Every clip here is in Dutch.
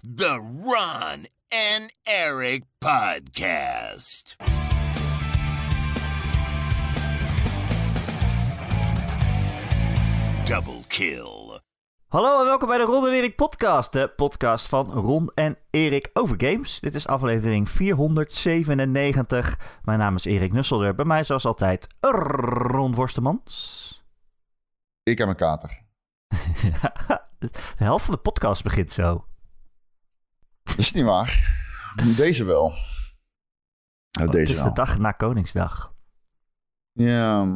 The Ron and Eric Podcast. Double kill. Hallo en welkom bij de Ron en Erik podcast. De podcast van Ron en Erik over games. Dit is aflevering 497. Mijn naam is Erik Nusselder. Bij mij zoals altijd Ron Worstemans. Ik heb een kater. De helft van de podcast begint zo. Dat is niet waar. Deze wel. Het is de dag na Koningsdag. Ja.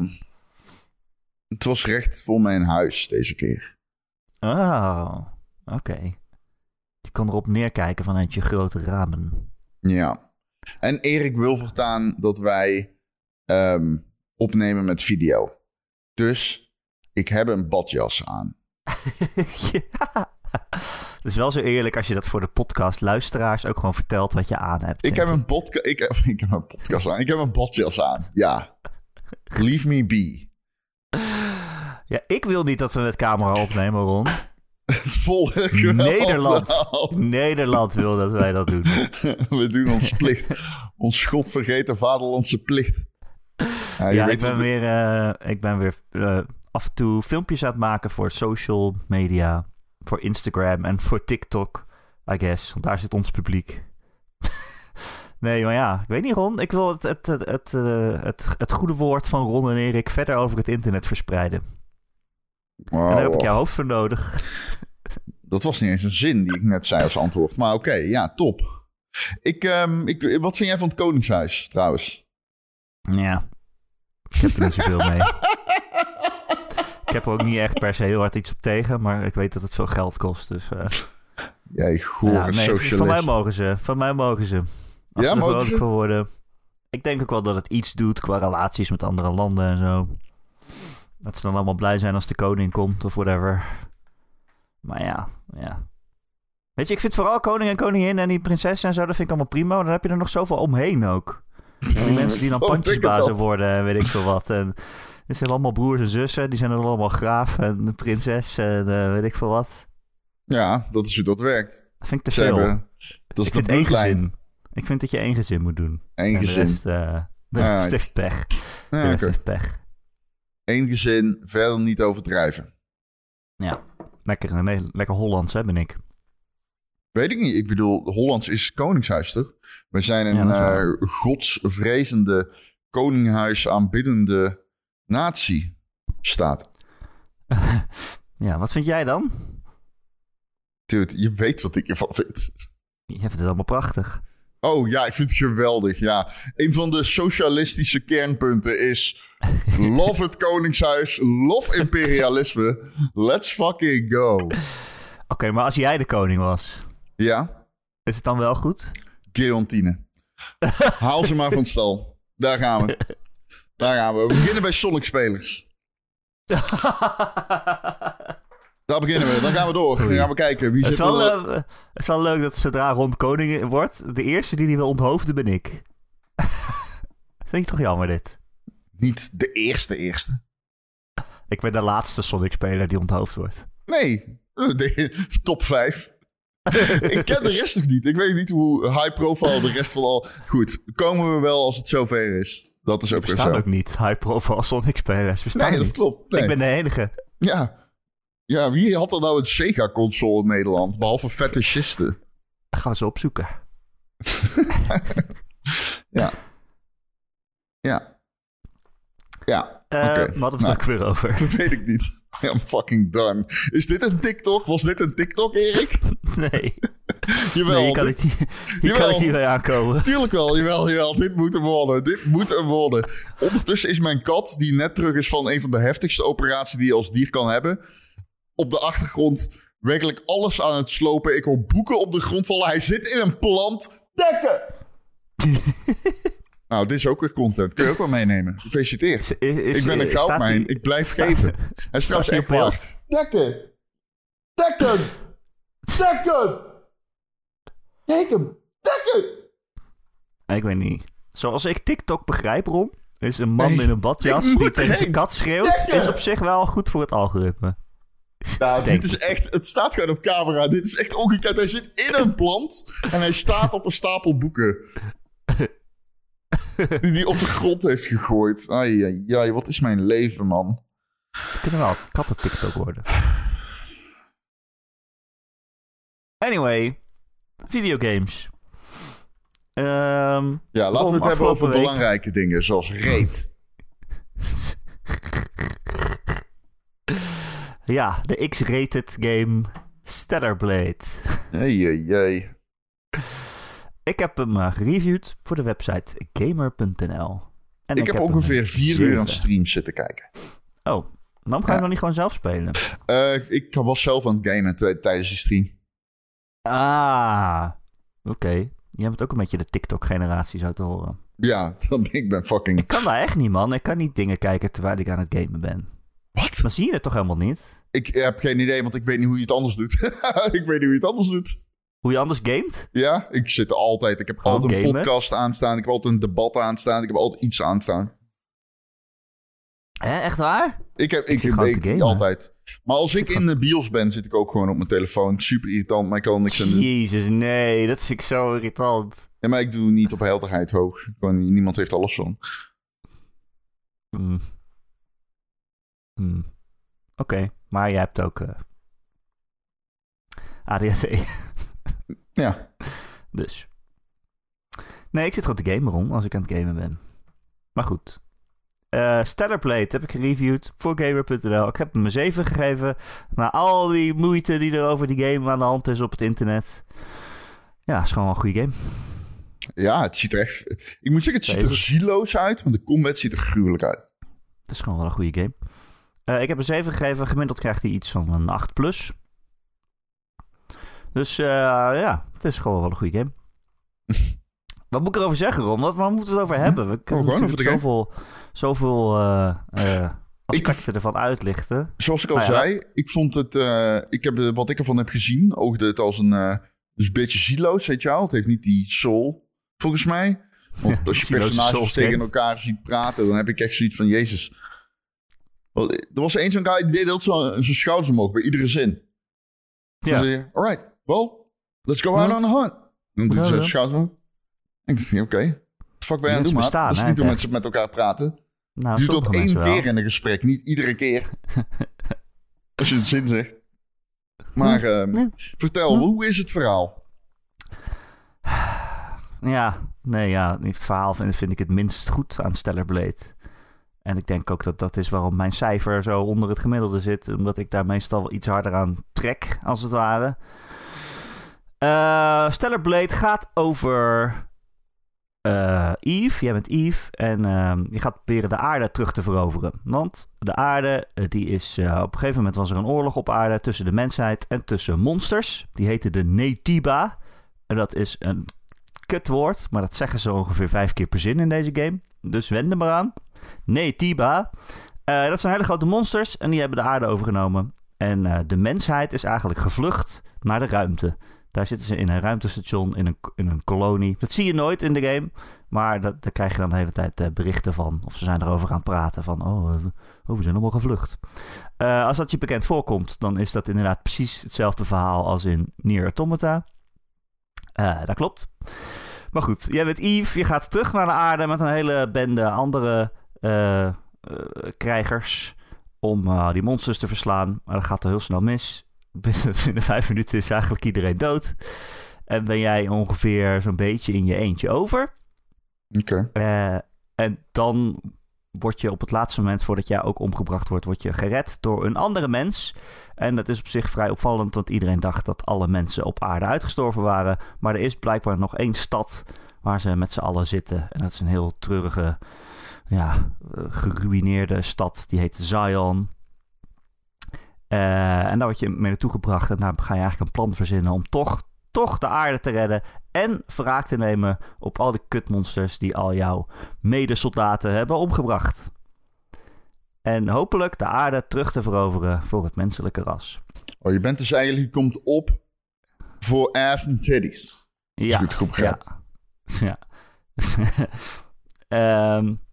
Het was recht voor mijn huis deze keer. Oh, oké. Je kan erop neerkijken vanuit je grote ramen. Ja. En Erik wil voortaan dat wij opnemen met video. Dus ik heb een badjas aan. Ja. Het is wel zo eerlijk als je dat voor de podcastluisteraars ook gewoon vertelt wat je aan hebt. Ik heb een podcast aan. Ik heb een badjas aan. Ja. Leave me be. Ja, ik wil niet dat we met camera opnemen, Ron. Het volk Nederland wil dat wij dat doen. We doen ons plicht. Ons godvergeten vaderlandse plicht. Ja, ik ben weer af en toe filmpjes aan het maken voor social media. Voor Instagram en voor TikTok, I guess. Want daar zit ons publiek. Nee, maar ja, ik weet niet, Ron. Ik wil het goede woord van Ron en Erik verder over het internet verspreiden. Wow. En daar heb ik jouw hoofd voor nodig. Dat was niet eens een zin die ik net zei als antwoord. Maar oké, ja, top. Wat vind jij van het Koningshuis, trouwens? Ja, ik heb er niet zoveel mee. Ik heb er ook niet echt per se heel hard iets op tegen, maar ik weet dat het veel geld kost. Dus, Jij gore socialist. Van mij mogen ze. Als ze er vrolijk voor worden. Ik denk ook wel dat het iets doet qua relaties met andere landen en zo. Dat ze dan allemaal blij zijn als de koning komt of whatever. Maar ja. Weet je, ik vind vooral koning en koningin en die prinses en zo, dat vind ik allemaal prima. Maar dan heb je er nog zoveel omheen ook. Die mensen die dan pandjesbazen worden en weet ik veel wat. En het zijn allemaal broers en zussen. Die zijn dan allemaal graaf en de prinses en weet ik veel wat. Ja, dat is hoe dat werkt. Dat vind ik te veel. Dat is ik vind één gezin. Ik vind dat je één gezin moet doen. Eén gezin. De rest heeft pech. De rest heeft pech. Eén gezin, verder niet overdrijven. Ja, lekker Hollands hè, ben ik. Weet ik niet. Ik bedoel, Hollands is koningshuis, toch? We zijn een godsvrezende, koninghuis aanbiddende natie-staat. Ja, wat vind jij dan? Dude, je weet wat ik ervan vind. Je vindt het allemaal prachtig. Oh ja, ik vind het geweldig, ja. Een van de socialistische kernpunten is... love het koningshuis, love imperialisme. Let's fucking go. Oké, maar als jij de koning was... Ja? Is het dan wel goed? Guillotine. Haal ze maar van stal. Daar gaan we. We beginnen bij Sonic-spelers. Daar beginnen we. Dan gaan we door. Dan gaan we kijken. Wie het is wel leuk dat zodra Ron koning wordt... de eerste die wil onthoofden ben ik. Vind je toch jammer dit? Niet de eerste. Ik ben de laatste Sonic-speler die onthoofd wordt. Nee. Top 5. Ik ken de rest nog niet. Ik weet niet hoe high profile de rest van al... Goed, komen we wel als het zover is. Dat is ook weer zo. Er bestaan ook niet high profile Sonic-spelers. Nee, dat klopt. Nee. Ik ben de enige. Ja, wie had er nou een Sega-console in Nederland? Behalve fetischisten. Gaan we ze opzoeken. Ja. Wat hadden we het ook weer over? Dat weet ik niet. I'm fucking done. Is dit een TikTok? Was dit een TikTok, Erik? Nee. Jawel. Nee, kan ik niet mee aankomen. Tuurlijk wel, jawel. Dit moet hem worden. Ondertussen is mijn kat, die net terug is van een van de heftigste operaties die je als dier kan hebben, op de achtergrond werkelijk alles aan het slopen. Ik hoor boeken op de grond vallen. Hij zit in een plant. Dekken! Nou, dit is ook weer content. Kun je ook wel meenemen. Gefeliciteerd. Ik ben een goudmijn. Ik blijf geven. Hij is trouwens echt waar. Dekken! Kijk hem! Dekken! Ik weet niet. Zoals ik TikTok begrijp, Ron, is een man in een badjas die tegen zijn kat schreeuwt, is op zich wel goed voor het algoritme. Nou, dit is echt... Het staat gewoon op camera. Dit is echt ongekend. Hij zit in een plant en hij staat op een stapel boeken. Die hij op de grond heeft gegooid. Ai, wat is mijn leven, man. We kunnen wel katten-TikTok worden. Anyway, videogames. Laten we het hebben over belangrijke dingen, zoals Raid. Ja, de X-rated game Stellar Blade. Jee. Ik heb hem gereviewd voor de website gamer.nl. En ik heb ongeveer 4 uur aan streams zitten kijken. Oh, dan ga je nog niet gewoon zelf spelen? Ik was zelf aan het gamen tijdens de stream. Ah, oké. Je bent ook een beetje de TikTok-generatie, zo te horen. Ja, ik ben fucking... Ik kan daar echt niet, man. Ik kan niet dingen kijken terwijl ik aan het gamen ben. Wat? Dan zie je het toch helemaal niet? Ik heb geen idee, want ik weet niet hoe je het anders doet. Hoe je anders gamet? Ja, ik zit er altijd. Ik heb altijd een podcast aanstaan. Ik heb altijd een debat aanstaan. Ik heb altijd iets aanstaan. Echt waar? Ik altijd. Maar als ik in de bios ben, zit ik ook gewoon op mijn telefoon. Super irritant, maar ik kan niks aan doen. Jezus, nee. Dat vind ik zo irritant. Ja, maar ik doe niet op helderheid hoog. Niemand heeft alles van. Oké, maar jij hebt ook ADHD. Ja. Dus. Nee, ik zit gewoon te gamen om als ik aan het gamen ben. Maar goed. Stellar Blade heb ik gereviewd voor Gamer.nl. Ik heb hem een 7 gegeven. Na al die moeite die er over die game aan de hand is op het internet. Ja, het is gewoon een goede game. Ja, het ziet er echt... Ik moet zeggen, het ziet er zieloos uit, want de combat ziet er gruwelijk uit. Het is gewoon wel een goede game. Ik heb een 7 gegeven. Gemiddeld krijgt hij iets van een 8 plus. Dus het is gewoon wel een goede game. Wat moet ik erover zeggen, Ron? Waar moeten we het over hebben? We kunnen gewoon over de zoveel aspecten ervan uitlichten. Zoals ik al zei, ik vond het... wat ik ervan heb gezien, oogde het als een beetje zieloos, weet je wel. Het heeft niet die soul, volgens mij. Want als je personages tegen elkaar ziet praten, dan heb ik echt zoiets van, Jezus. Er was één zo'n guy, die deed heel zijn schouders omhoog bij iedere zin. Ja. Dan zei je, alright, well, let's go out on a hunt. Dan doet hij zijn schouders omhoog. Ik dacht, oké. Wat de fuck ben je aan het doen, maat? Dat is niet hoe mensen met elkaar praten. Nou, je doet dat 1 keer in een gesprek, niet iedere keer. Als je het zin zegt. Maar vertel, hoe is het verhaal? Het verhaal vind ik het minst goed aan Stellar Blade. En ik denk ook dat is waarom mijn cijfer zo onder het gemiddelde zit. Omdat ik daar meestal iets harder aan trek, als het ware. Stellar Blade gaat over Eve. Jij bent Eve. En je gaat proberen de aarde terug te veroveren. Want de aarde, die is... op een gegeven moment was er een oorlog op aarde tussen de mensheid en tussen monsters. Die heten de Naytiba. En dat is een kutwoord, maar dat zeggen ze ongeveer 5 keer per zin in deze game. Dus wend er maar aan. Naytiba. Dat zijn hele grote monsters en die hebben de aarde overgenomen. En de mensheid is eigenlijk gevlucht naar de ruimte. Daar zitten ze in een ruimtestation, in een kolonie. Dat zie je nooit in de game, maar daar krijg je dan de hele tijd berichten van. Of ze zijn erover aan het praten van, we zijn allemaal gevlucht. Als dat je bekend voorkomt, dan is dat inderdaad precies hetzelfde verhaal als in Nier Automata. Dat klopt. Maar goed, jij bent Eve, je gaat terug naar de aarde met een hele bende andere krijgers om die monsters te verslaan. Maar dat gaat er heel snel mis. Binnen 5 minuten is eigenlijk iedereen dood. En ben jij ongeveer zo'n beetje in je eentje over. Oké. En dan word je op het laatste moment, voordat jij ook omgebracht wordt, word je gered door een andere mens. En dat is op zich vrij opvallend, want iedereen dacht dat alle mensen op aarde uitgestorven waren. Maar er is blijkbaar nog 1 stad waar ze met z'n allen zitten. En dat is een heel treurige, geruïneerde stad. Die heet Zion. En daar word je mee naartoe gebracht. En daar ga je eigenlijk een plan verzinnen om toch de aarde te redden. En wraak te nemen op al die kutmonsters die al jouw medesoldaten hebben omgebracht. En hopelijk de aarde terug te veroveren voor het menselijke ras. Oh, je bent dus eigenlijk, je komt op voor ass en titties. Ja. Is goed Ja.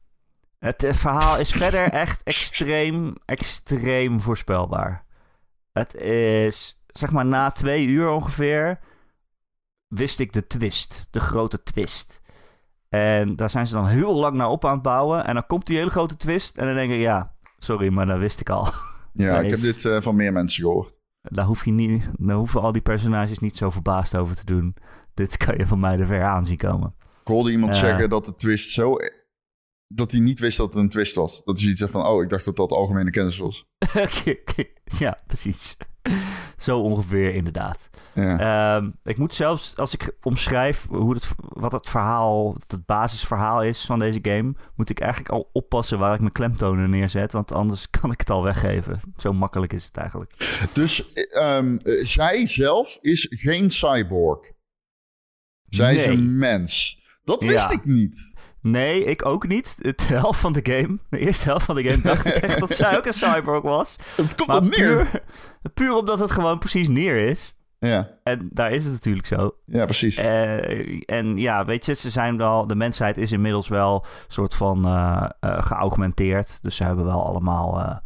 Het verhaal is verder echt extreem voorspelbaar. Het is, zeg maar, na 2 uur ongeveer wist ik de twist. De grote twist. En daar zijn ze dan heel lang naar op aan het bouwen. En dan komt die hele grote twist. En dan denk ik, ja, sorry, maar dat wist ik al. Ja, ik heb dit van meer mensen gehoord. Daar hoeven al die personages niet zo verbaasd over te doen. Dit kan je van mij er ver aan zien komen. Ik hoorde iemand zeggen dat de twist zo... dat hij niet wist dat het een twist was. Dat hij iets zegt van, ik dacht dat dat algemene kennis was. Ja, precies. Zo ongeveer, inderdaad. Ja. Ik moet zelfs, als ik omschrijf wat het basisverhaal is van deze game, moet ik eigenlijk al oppassen waar ik mijn klemtonen neerzet, want anders kan ik het al weggeven. Zo makkelijk is het eigenlijk. Dus zij zelf is geen cyborg. Zij is een mens. Dat wist ik niet. Nee, ik ook niet. De eerste helft van de game dacht ik echt dat zij ook een cyborg was. Het komt op neer. Puur omdat het gewoon precies neer is. Ja. En daar is het natuurlijk zo. Ja, precies. En ja, weet je, de mensheid is inmiddels wel een soort van geaugmenteerd. Dus ze hebben wel allemaal...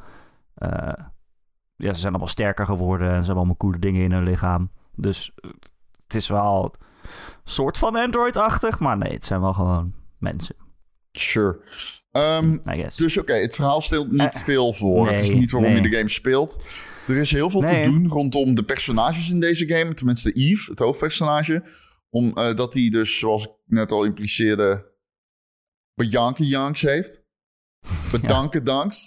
ze zijn allemaal sterker geworden en ze hebben allemaal coole dingen in hun lichaam. Dus het is wel een soort van Android-achtig, maar nee, het zijn wel gewoon mensen. Sure. Dus het verhaal stelt niet veel voor. Nee, het is niet waarom je de game speelt. Er is heel veel te doen rondom de personages in deze game. Tenminste Eve, het hoofdpersonage. Omdat hij dus, zoals ik net al impliceerde, Bedanken-janks heeft. Bedanken-danks.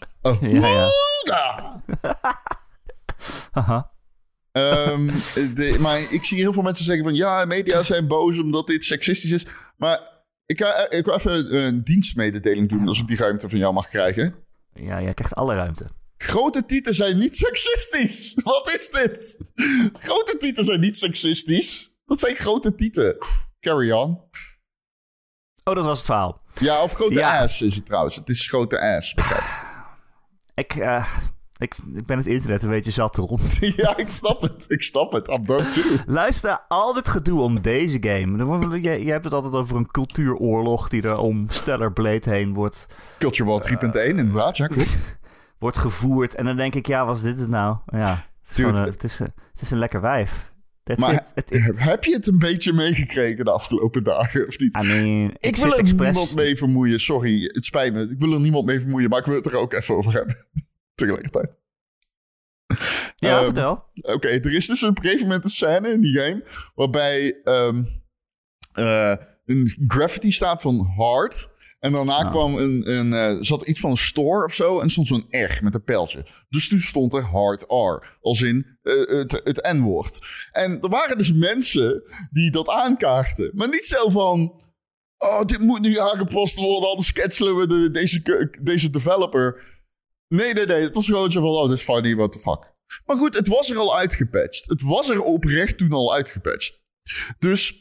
Maar ik zie heel veel mensen zeggen van... ja, media zijn boos omdat dit seksistisch is. Maar ik wil even een dienstmededeling doen... als ik die ruimte van jou mag krijgen. Ja, jij krijgt alle ruimte. Grote tieten zijn niet seksistisch. Wat is dit? Grote tieten zijn niet seksistisch. Dat zijn grote tieten. Carry on. Oh, dat was het verhaal. Ja, of grote ass is het trouwens. Het is grote ass, begrijp ik ben het internet een beetje zat rond. Ja, ik snap het. I'm done too. Luister, al dit gedoe om deze game. Je hebt het altijd over een cultuuroorlog die er om Stellar Blade heen wordt... Culture War 3.1, inderdaad. Ja, klopt. Wordt gevoerd. En dan denk ik, ja, wat is dit nou? Ja, het is een lekker wijf. Heb je het een beetje meegekregen de afgelopen dagen, of niet? Ik wil er niemand mee vermoeien. Sorry, het spijt me. Ik wil er niemand mee vermoeien, maar ik wil het er ook even over hebben. Tegelijkertijd. Ja, vertel. Oké, er is dus op een gegeven moment een scène in die game... waarbij een graffiti staat van hard... En daarna kwam zat iets van een store of zo... en stond zo'n R met een pijltje. Dus toen stond er hard R. Als in het N-woord. En er waren dus mensen die dat aankaarten. Maar niet zo van... dit moet nu aangepast worden... anders cancelen we deze developer. Nee. Het was gewoon zo van... dit is funny, what the fuck. Maar goed, het was er al uitgepatcht. Het was er oprecht toen al uitgepatcht. Dus...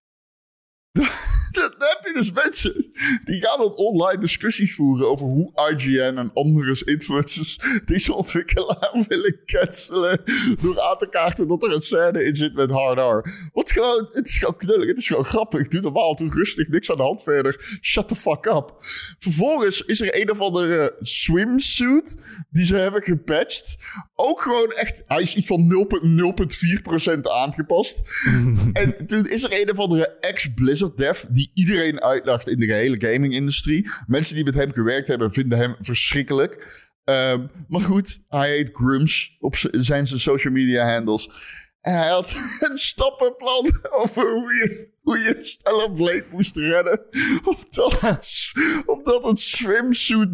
Dan heb je dus mensen die gaan dan online discussies voeren over hoe IGN en andere influencers deze ontwikkelaar willen cancelen door aan te kaarten dat er een scène in zit met hard R. Het is gewoon knullig, het is gewoon grappig. Doe normaal, doe rustig, niks aan de hand verder. Shut the fuck up. Vervolgens is er een of andere swimsuit die ze hebben gepatcht. Ook gewoon echt, hij is iets van 0,4% aangepast. En toen is er een of andere ex-Blizzard dev die iedereen uitlacht in de gehele gaming-industrie. Mensen die met hem gewerkt hebben vinden hem verschrikkelijk. Maar goed, hij heet Grumsh op zijn social media handles. En hij had een stappenplan over hoe je Stellar Blade moest redden. Omdat het swimsuit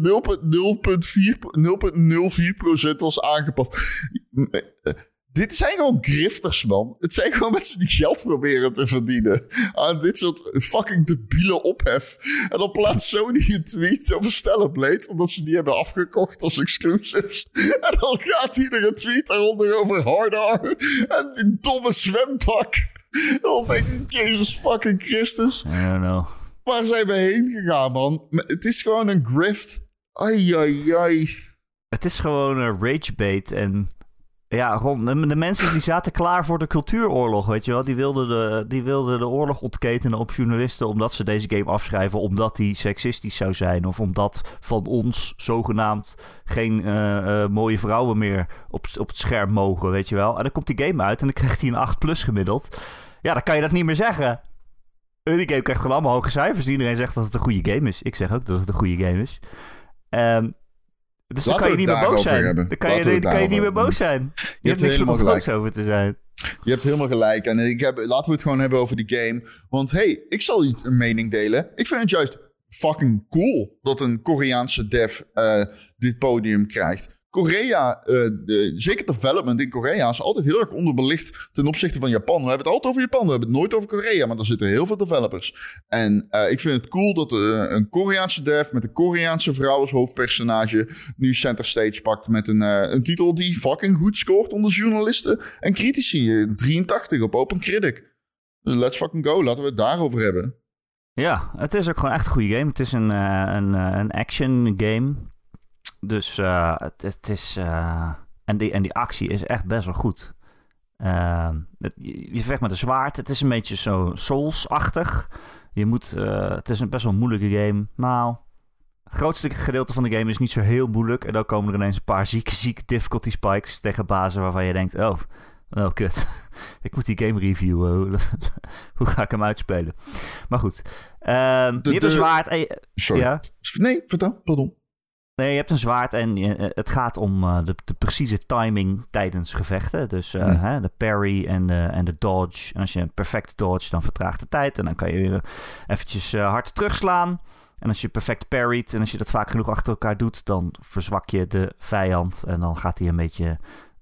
0,04% was aangepast. Dit zijn gewoon grifters, man. Het zijn gewoon mensen die geld proberen te verdienen aan dit soort fucking debiele ophef. En dan plaatst Sony een tweet over Stellar Blade, omdat ze die hebben afgekocht als exclusives. En dan gaat iedere tweet eronder over Hard R en die domme zwempak. En dan denk ik, Jezus fucking Christus. I don't know. Waar zijn we heen gegaan, man? Het is gewoon een grift. Ai. Het is gewoon een ragebait en... Ja, Ron, de mensen die zaten klaar voor de cultuuroorlog, weet je wel. Die wilden de oorlog ontketenen op journalisten omdat ze deze game afschrijven, omdat die seksistisch zou zijn. Of omdat van ons zogenaamd geen mooie vrouwen meer op het scherm mogen, weet je wel. En dan komt die game uit en dan krijgt hij een 8+ gemiddeld. Ja, dan kan je dat niet meer zeggen. Die game krijgt gewoon allemaal hoge cijfers. Iedereen zegt dat het een goede game is. Ik zeg ook dat het een goede game is. Dus dan kan je niet meer boos zijn. Dan kan je niet meer boos zijn. Je hebt niks om boos over te zijn. Je hebt helemaal gelijk. En laten we het gewoon hebben over die game. Want ik zal je een mening delen. Ik vind het juist fucking cool dat een Koreaanse dev dit podium krijgt. Korea, zeker development in Korea, is altijd heel erg onderbelicht ten opzichte van Japan. We hebben het altijd over Japan, we hebben het nooit over Korea, maar er zitten heel veel developers. En ik vind het cool dat een Koreaanse dev met een Koreaanse vrouw als hoofdpersonage nu center stage pakt met een titel die fucking goed scoort onder journalisten en critici. 83 op OpenCritic. Let's fucking go, laten we het daarover hebben. Ja, het is ook gewoon echt een goede game. Het is een action game. Dus het is... En die actie is echt best wel goed. Je vecht met een zwaard. Het is een beetje zo Souls-achtig. Het is een best wel moeilijke game. Nou, het grootste gedeelte van de game is niet zo heel moeilijk. En dan komen er ineens een paar zieke difficulty spikes tegen bazen waarvan je denkt... Oh, kut. Ik moet die game reviewen. Hoe ga ik hem uitspelen? Maar goed. Je hebt een zwaard... Sorry. Ja? Nee, vertel. Pardon. Nee, je hebt een zwaard en het gaat om de precieze timing tijdens gevechten. Dus de parry en de dodge. En als je een perfect dodge, dan vertraagt de tijd. En dan kan je eventjes hard terugslaan. En als je perfect parryt en als je dat vaak genoeg achter elkaar doet... dan verzwak je de vijand. En dan gaat hij een beetje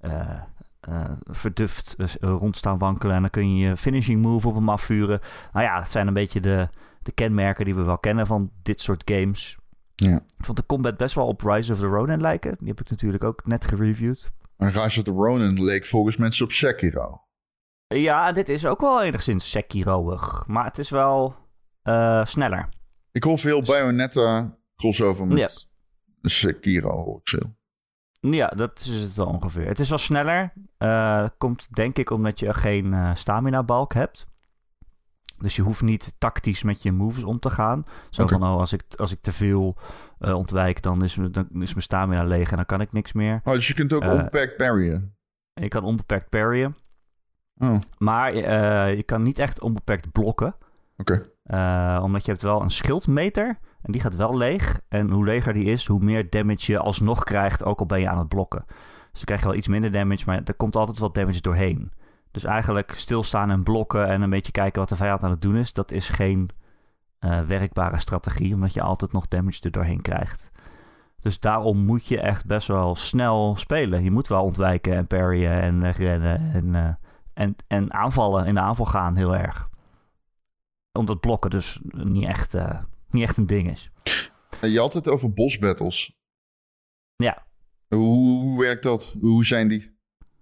verduft rond staan wankelen. En dan kun je je finishing move op hem afvuren. Nou ja, dat zijn een beetje de kenmerken die we wel kennen van dit soort games... Ja. Ik vond de combat best wel op Rise of the Ronin lijken. Die heb ik natuurlijk ook net gereviewd. En Rise of the Ronin leek volgens mensen op Sekiro. Ja, dit is ook wel enigszins Sekiro'ig. Maar het is wel sneller. Ik hoor veel Bayonetta crossover met Sekiro. Hoor ik veel. Ja, dat is het wel ongeveer. Het is wel sneller. Komt denk ik omdat je geen stamina balk hebt. Dus je hoeft niet tactisch met je moves om te gaan. Zo van, als ik te veel ontwijk, dan is mijn stamina leeg en dan kan ik niks meer. Oh, dus je kunt ook onbeperkt parryen? Je kan onbeperkt parryen. Oh. Maar je kan niet echt onbeperkt blokken. Oké. Omdat je hebt wel een schildmeter en die gaat wel leeg. En hoe leger die is, hoe meer damage je alsnog krijgt, ook al ben je aan het blokken. Dus dan krijg je wel iets minder damage, maar er komt altijd wat damage doorheen. Dus eigenlijk stilstaan en blokken en een beetje kijken wat de vijand aan het doen is... dat is geen werkbare strategie, omdat je altijd nog damage er doorheen krijgt. Dus daarom moet je echt best wel snel spelen. Je moet wel ontwijken en parryen en wegrennen en aanvallen, in de aanval gaan heel erg. Omdat blokken dus niet echt een ding is. Je had het over boss battles. Ja. Hoe werkt dat? Hoe zijn die?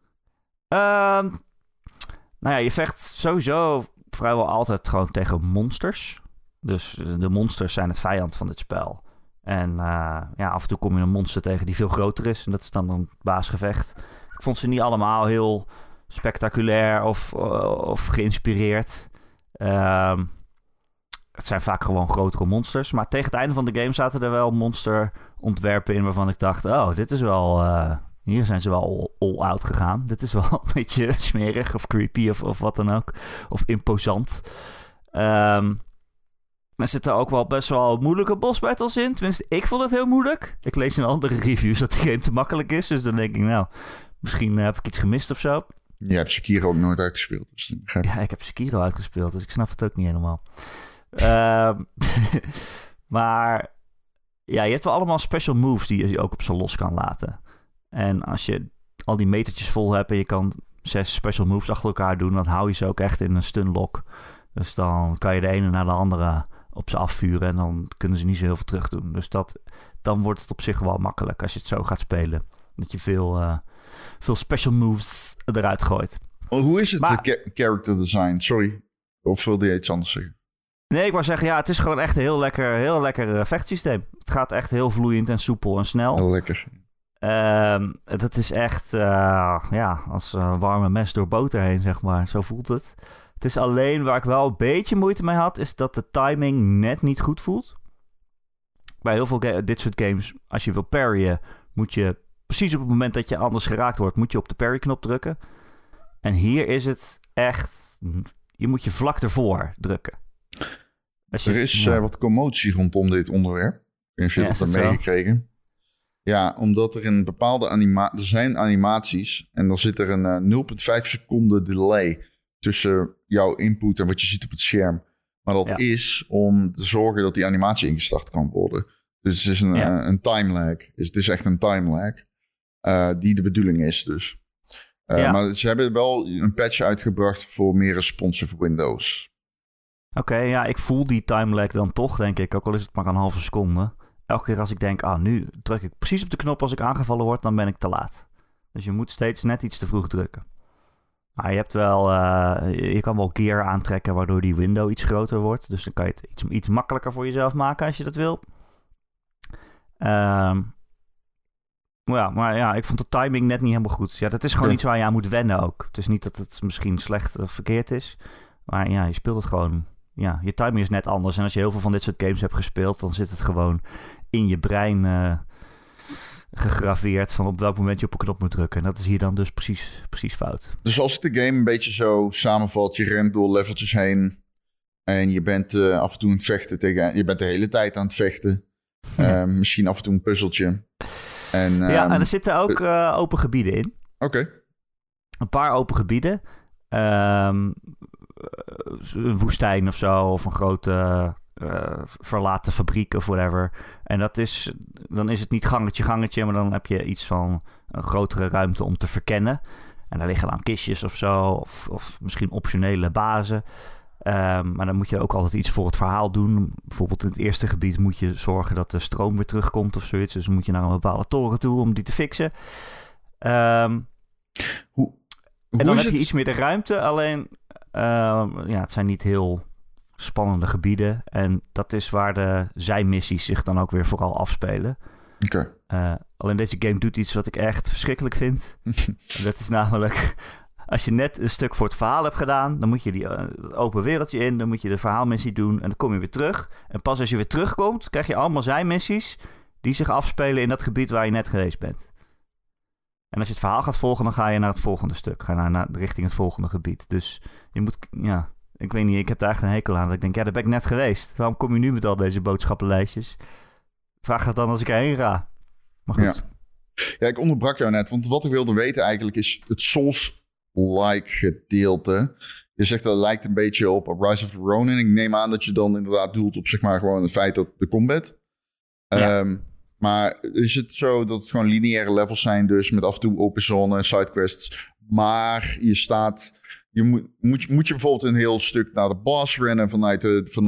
Nou ja, je vecht sowieso vrijwel altijd gewoon tegen monsters. Dus de monsters zijn het vijand van dit spel. En af en toe kom je een monster tegen die veel groter is. En dat is dan een baasgevecht. Ik vond ze niet allemaal heel spectaculair of geïnspireerd. Het zijn vaak gewoon grotere monsters. Maar tegen het einde van de game zaten er wel monsterontwerpen in... waarvan ik dacht, dit is wel... Hier zijn ze wel all-out gegaan. Dit is wel een beetje smerig of creepy of wat dan ook. Of imposant. Er zitten ook wel best wel moeilijke boss battles in. Tenminste, ik vond het heel moeilijk. Ik lees in andere reviews dat de game te makkelijk is. Dus dan denk ik, nou, misschien heb ik iets gemist of zo. Je hebt Sekiro ook nooit uitgespeeld. Dus ja, ik heb Sekiro uitgespeeld. Dus ik snap het ook niet helemaal. Maar ja, je hebt wel allemaal special moves die je ook op ze los kan laten. En als je al die metertjes vol hebt en je kan 6 special moves achter elkaar doen... dan hou je ze ook echt in een stunlock. Dus dan kan je de ene naar de andere op ze afvuren... en dan kunnen ze niet zo heel veel terug doen. Dus dan wordt het op zich wel makkelijk als je het zo gaat spelen. Dat je veel special moves eruit gooit. Hoe is het character design? Sorry. Of wilde je iets anders zeggen? Nee, ik wou zeggen, ja, het is gewoon echt een heel lekker vechtsysteem. Het gaat echt heel vloeiend en soepel en snel. Heel lekker. Dat is echt als een warme mes door boter heen, zeg maar. Zo voelt het. Het is alleen waar ik wel een beetje moeite mee had, is dat de timing net niet goed voelt. Bij heel veel dit soort games, als je wil parryen, moet je precies op het moment dat je anders geraakt wordt, moet je op de parry-knop drukken. En hier is het echt, je moet je vlak ervoor drukken. Er is wat commotie rondom dit onderwerp. Ik weet niet of je dat meegekregen. Ja, omdat er een bepaalde er zijn animaties en dan zit er een 0,5 seconden delay tussen jouw input en wat je ziet op het scherm. Maar dat is om te zorgen dat die animatie ingestart kan worden. Dus het is een time lag. Dus het is echt een time lag die de bedoeling is dus. Maar ze hebben wel een patch uitgebracht voor meer responsive Windows. Oké, ik voel die time lag dan toch, denk ik. Ook al is het maar een halve seconde. Elke keer als ik denk, nu druk ik precies op de knop als ik aangevallen word, dan ben ik te laat. Dus je moet steeds net iets te vroeg drukken. Maar je hebt wel, je kan wel gear aantrekken waardoor die window iets groter wordt. Dus dan kan je het iets makkelijker voor jezelf maken als je dat wil. Maar ik vond de timing net niet helemaal goed. Ja, dat is gewoon iets waar je aan moet wennen ook. Het is niet dat het misschien slecht of verkeerd is. Maar je speelt het gewoon. Ja, je timing is net anders. En als je heel veel van dit soort games hebt gespeeld, dan zit het gewoon in je brein gegraveerd van op welk moment je op een knop moet drukken. En dat is hier dan dus precies fout. Dus als ik de game een beetje zo samenvat, je rent door leveltjes heen en je bent af en toe aan het vechten tegen... Je bent de hele tijd aan het vechten. Misschien af en toe een puzzeltje. En er zitten ook open gebieden in. Oké. Een paar open gebieden. Een woestijn of zo, of een grote verlaten fabriek of whatever. En dan is het niet gangetje, maar dan heb je iets van een grotere ruimte om te verkennen. En daar liggen dan kistjes of zo, of misschien optionele bazen. Maar dan moet je ook altijd iets voor het verhaal doen. Bijvoorbeeld in het eerste gebied moet je zorgen dat de stroom weer terugkomt of zoiets. Dus dan moet je naar een bepaalde toren toe om die te fixen. En dan heb je iets meer de ruimte, alleen het zijn niet heel spannende gebieden. En dat is waar de zijmissies zich dan ook weer vooral afspelen. Okay. Alleen deze game doet iets wat ik echt verschrikkelijk vind. Dat is namelijk, als je net een stuk voor het verhaal hebt gedaan, dan moet je het open wereldje in, dan moet je de verhaalmissie doen en dan kom je weer terug. En pas als je weer terugkomt, krijg je allemaal zijmissies die zich afspelen in dat gebied waar je net geweest bent. En als je het verhaal gaat volgen, dan ga je naar het volgende stuk. Ga je richting het volgende gebied. Dus je moet, ik weet niet, ik heb daar echt een hekel aan. Dat ik denk, daar ben ik net geweest. Waarom kom je nu met al deze boodschappenlijstjes? Vraag dat dan als ik erheen ga. Maar goed. Ja, ik onderbrak jou net. Want wat ik wilde weten eigenlijk is het Souls-like gedeelte. Je zegt dat het lijkt een beetje op Rise of the Ronin. Ik neem aan dat je dan inderdaad doelt op zeg maar gewoon het feit dat de combat. Maar is het zo dat het gewoon lineaire levels zijn, dus met af en toe open zone en sidequests. Maar moet je bijvoorbeeld een heel stuk naar de boss rennen vanuit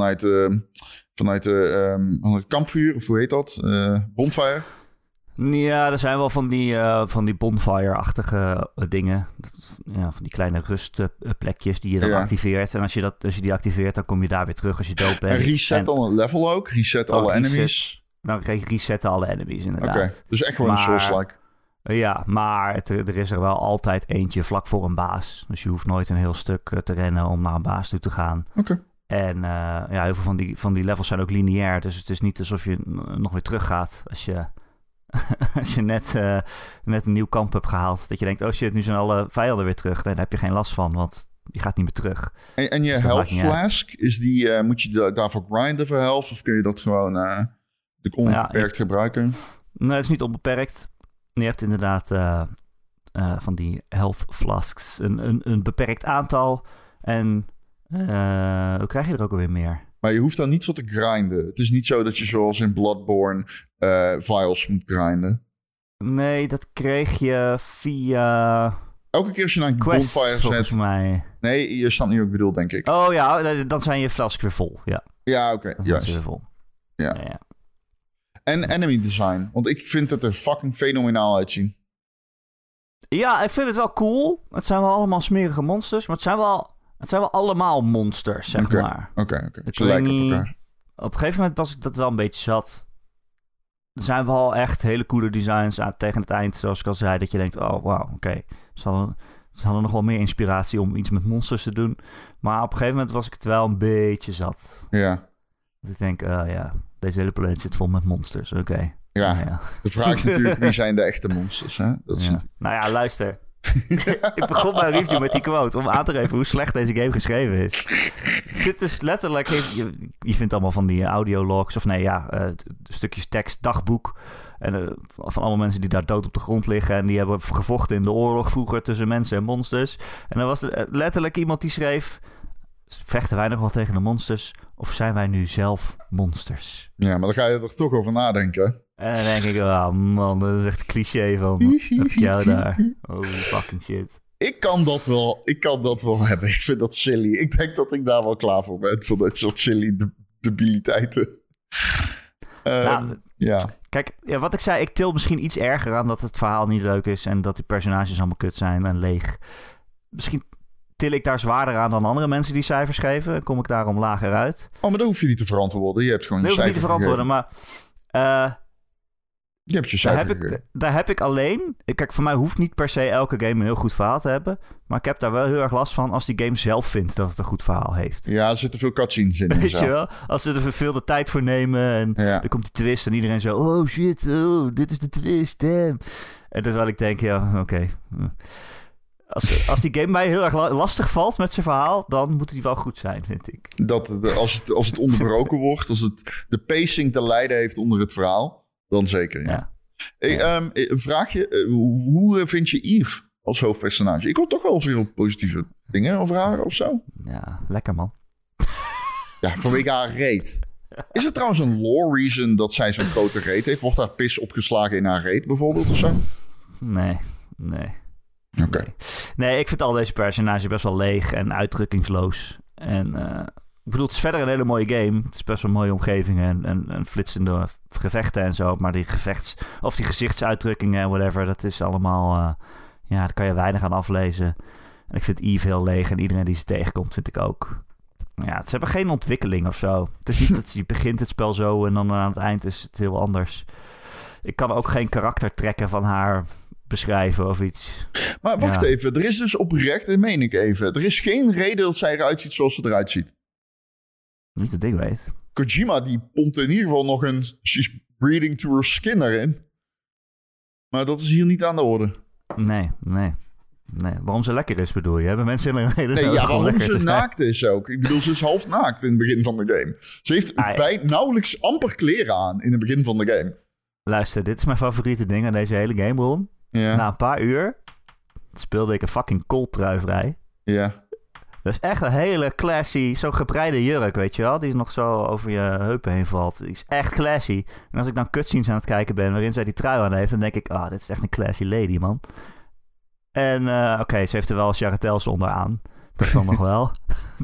het kampvuur, of hoe heet dat? Bonfire? Ja, er zijn wel van die bonfire-achtige dingen. Van die kleine rustplekjes die je dan activeert. En als je die activeert, dan kom je daar weer terug als je dood bent. En reset dan het level ook? Reset alle enemies? Dan resetten alle enemies, inderdaad. Oké, dus echt gewoon een Souls-like. Ja, maar er is er wel altijd eentje vlak voor een baas. Dus je hoeft nooit een heel stuk te rennen om naar een baas toe te gaan. Oké. En heel veel van die levels zijn ook lineair. Dus het is niet alsof je nog weer teruggaat als je net een nieuw kamp hebt gehaald. Dat je denkt, oh shit, nu zijn alle vijanden weer terug. Nee, daar heb je geen last van, want die gaat niet meer terug. En je health flask, is die, moet je daarvoor grinden voor health? Of kun je dat gewoon onbeperkt gebruiken? Nee, het is niet onbeperkt. Je hebt inderdaad van die health flasks. Een beperkt aantal. En hoe krijg je er ook alweer meer? Maar je hoeft daar niet voor te grinden. Het is niet zo dat je zoals in Bloodborne vials moet grinden. Nee, dat kreeg je via... Elke keer als je naar een bonfire zet... volgens mij. Nee, je snapt niet wat ik bedoel, denk ik. Oh ja, dan zijn je flasks weer vol. Ja, oké. Juist. Weer vol. Ja. En enemy design. Want ik vind het er fucking fenomenaal uitzien. Ja, ik vind het wel cool. Het zijn wel allemaal smerige monsters. Maar het zijn wel allemaal monsters, zeg maar. Oké. Ze lijken op elkaar. Op een gegeven moment was ik dat wel een beetje zat. zijn wel echt hele coole designs tegen het eind. Zoals ik al zei, dat je denkt, oh wauw, oké. Ze hadden nog wel meer inspiratie om iets met monsters te doen. Maar op een gegeven moment was ik het wel een beetje zat. Ja. Dat ik denk, deze hele planeet zit vol met monsters, oké. Ja. De vraag is natuurlijk, wie zijn de echte monsters, hè? Dat is Nou ja, luister. Ik begon mijn review met die quote om aan te geven hoe slecht deze game geschreven is. Het zit dus letterlijk... Je vindt allemaal van die audiologs of stukjes tekst, dagboek. En van allemaal mensen die daar dood op de grond liggen. En die hebben gevochten in de oorlog vroeger tussen mensen en monsters. En dan was er letterlijk iemand die schreef... Vechten wij nog wel tegen de monsters? Of zijn wij nu zelf monsters? Ja, maar dan ga je er toch over nadenken. En dan denk ik, oh man, dat is echt een cliché van... Heb ik jou daar? Oh, fucking shit. Ik kan dat wel hebben. Ik vind dat silly. Ik denk dat ik daar wel klaar voor ben. Voor dit soort silly debiliteiten. Ja. Kijk, wat ik zei, ik til misschien iets erger aan dat het verhaal niet leuk is... en dat die personages allemaal kut zijn en leeg. Misschien til ik daar zwaarder aan dan andere mensen die cijfers geven. Kom ik daarom lager uit. Oh, maar dat hoef je niet te verantwoorden. Je hebt gewoon een cijfer gegeven. Dat hoef je niet te verantwoorden, maar... je hebt je cijfer daar heb ik alleen... Kijk, voor mij hoeft niet per se elke game een heel goed verhaal te hebben. Maar ik heb daar wel heel erg last van als die game zelf vindt dat het een goed verhaal heeft. Ja, er zitten veel cutscenes in. Weet je wel? Als ze er veel de tijd voor nemen en er komt die twist en iedereen zo... Oh shit, dit is de twist, damn. En terwijl ik denk, ja, oké. Als die game mij heel erg lastig valt met zijn verhaal... dan moet die wel goed zijn, vind ik. Als het onderbroken wordt, als het de pacing te lijden heeft onder het verhaal... Dan zeker, ja. Een vraagje. Hoe vind je Eve als hoofdpersonage? Ik hoor toch wel veel positieve dingen over haar of zo. Ja, lekker man. Ja, vanwege haar reet. Is er trouwens een lore reason dat zij zo'n grote reet heeft? Wordt daar pis opgeslagen in haar reet bijvoorbeeld of zo? Nee. Oké. Nee, ik vind al deze personages best wel leeg en uitdrukkingsloos. En... ik bedoel, het is verder een hele mooie game. Het is best wel een mooie omgeving en flitsende gevechten en zo. Maar die die gezichtsuitdrukkingen en whatever, dat is allemaal... daar kan je weinig aan aflezen. En ik vind Eve heel leeg en iedereen die ze tegenkomt vind ik ook... Ja, ze hebben geen ontwikkeling of zo. Het is niet dat je begint het spel zo en dan aan het eind is het heel anders. Ik kan ook geen karaktertrekken van haar beschrijven of iets. Maar wacht even, er is dus oprecht, dat meen ik even... Er is geen reden dat zij eruit ziet zoals ze eruit ziet. Niet dat ik weet. Kojima die pompt in ieder geval nog een she's breathing to her skin erin. Maar dat is hier niet aan de orde. Nee. Waarom ze lekker is bedoel je? Hebben mensen een reden? Nee, waarom ze naakt is ook. Ik bedoel, ze is half naakt in het begin van de game. Ze heeft nauwelijks amper kleren aan in het begin van de game. Luister, dit is mijn favoriete ding aan deze hele game, Ron. Ja. Na een paar uur speelde ik een fucking kooltrui vrij. Ja. Dat is echt een hele classy, zo'n gebreide jurk, weet je wel? Die nog zo over je heupen heen valt. Die is echt classy. En als ik dan cutscenes aan het kijken ben waarin zij die trui aan heeft... dan denk ik, dit is echt een classy lady, man. En ze heeft er wel charretels onderaan. Dat dan nog wel.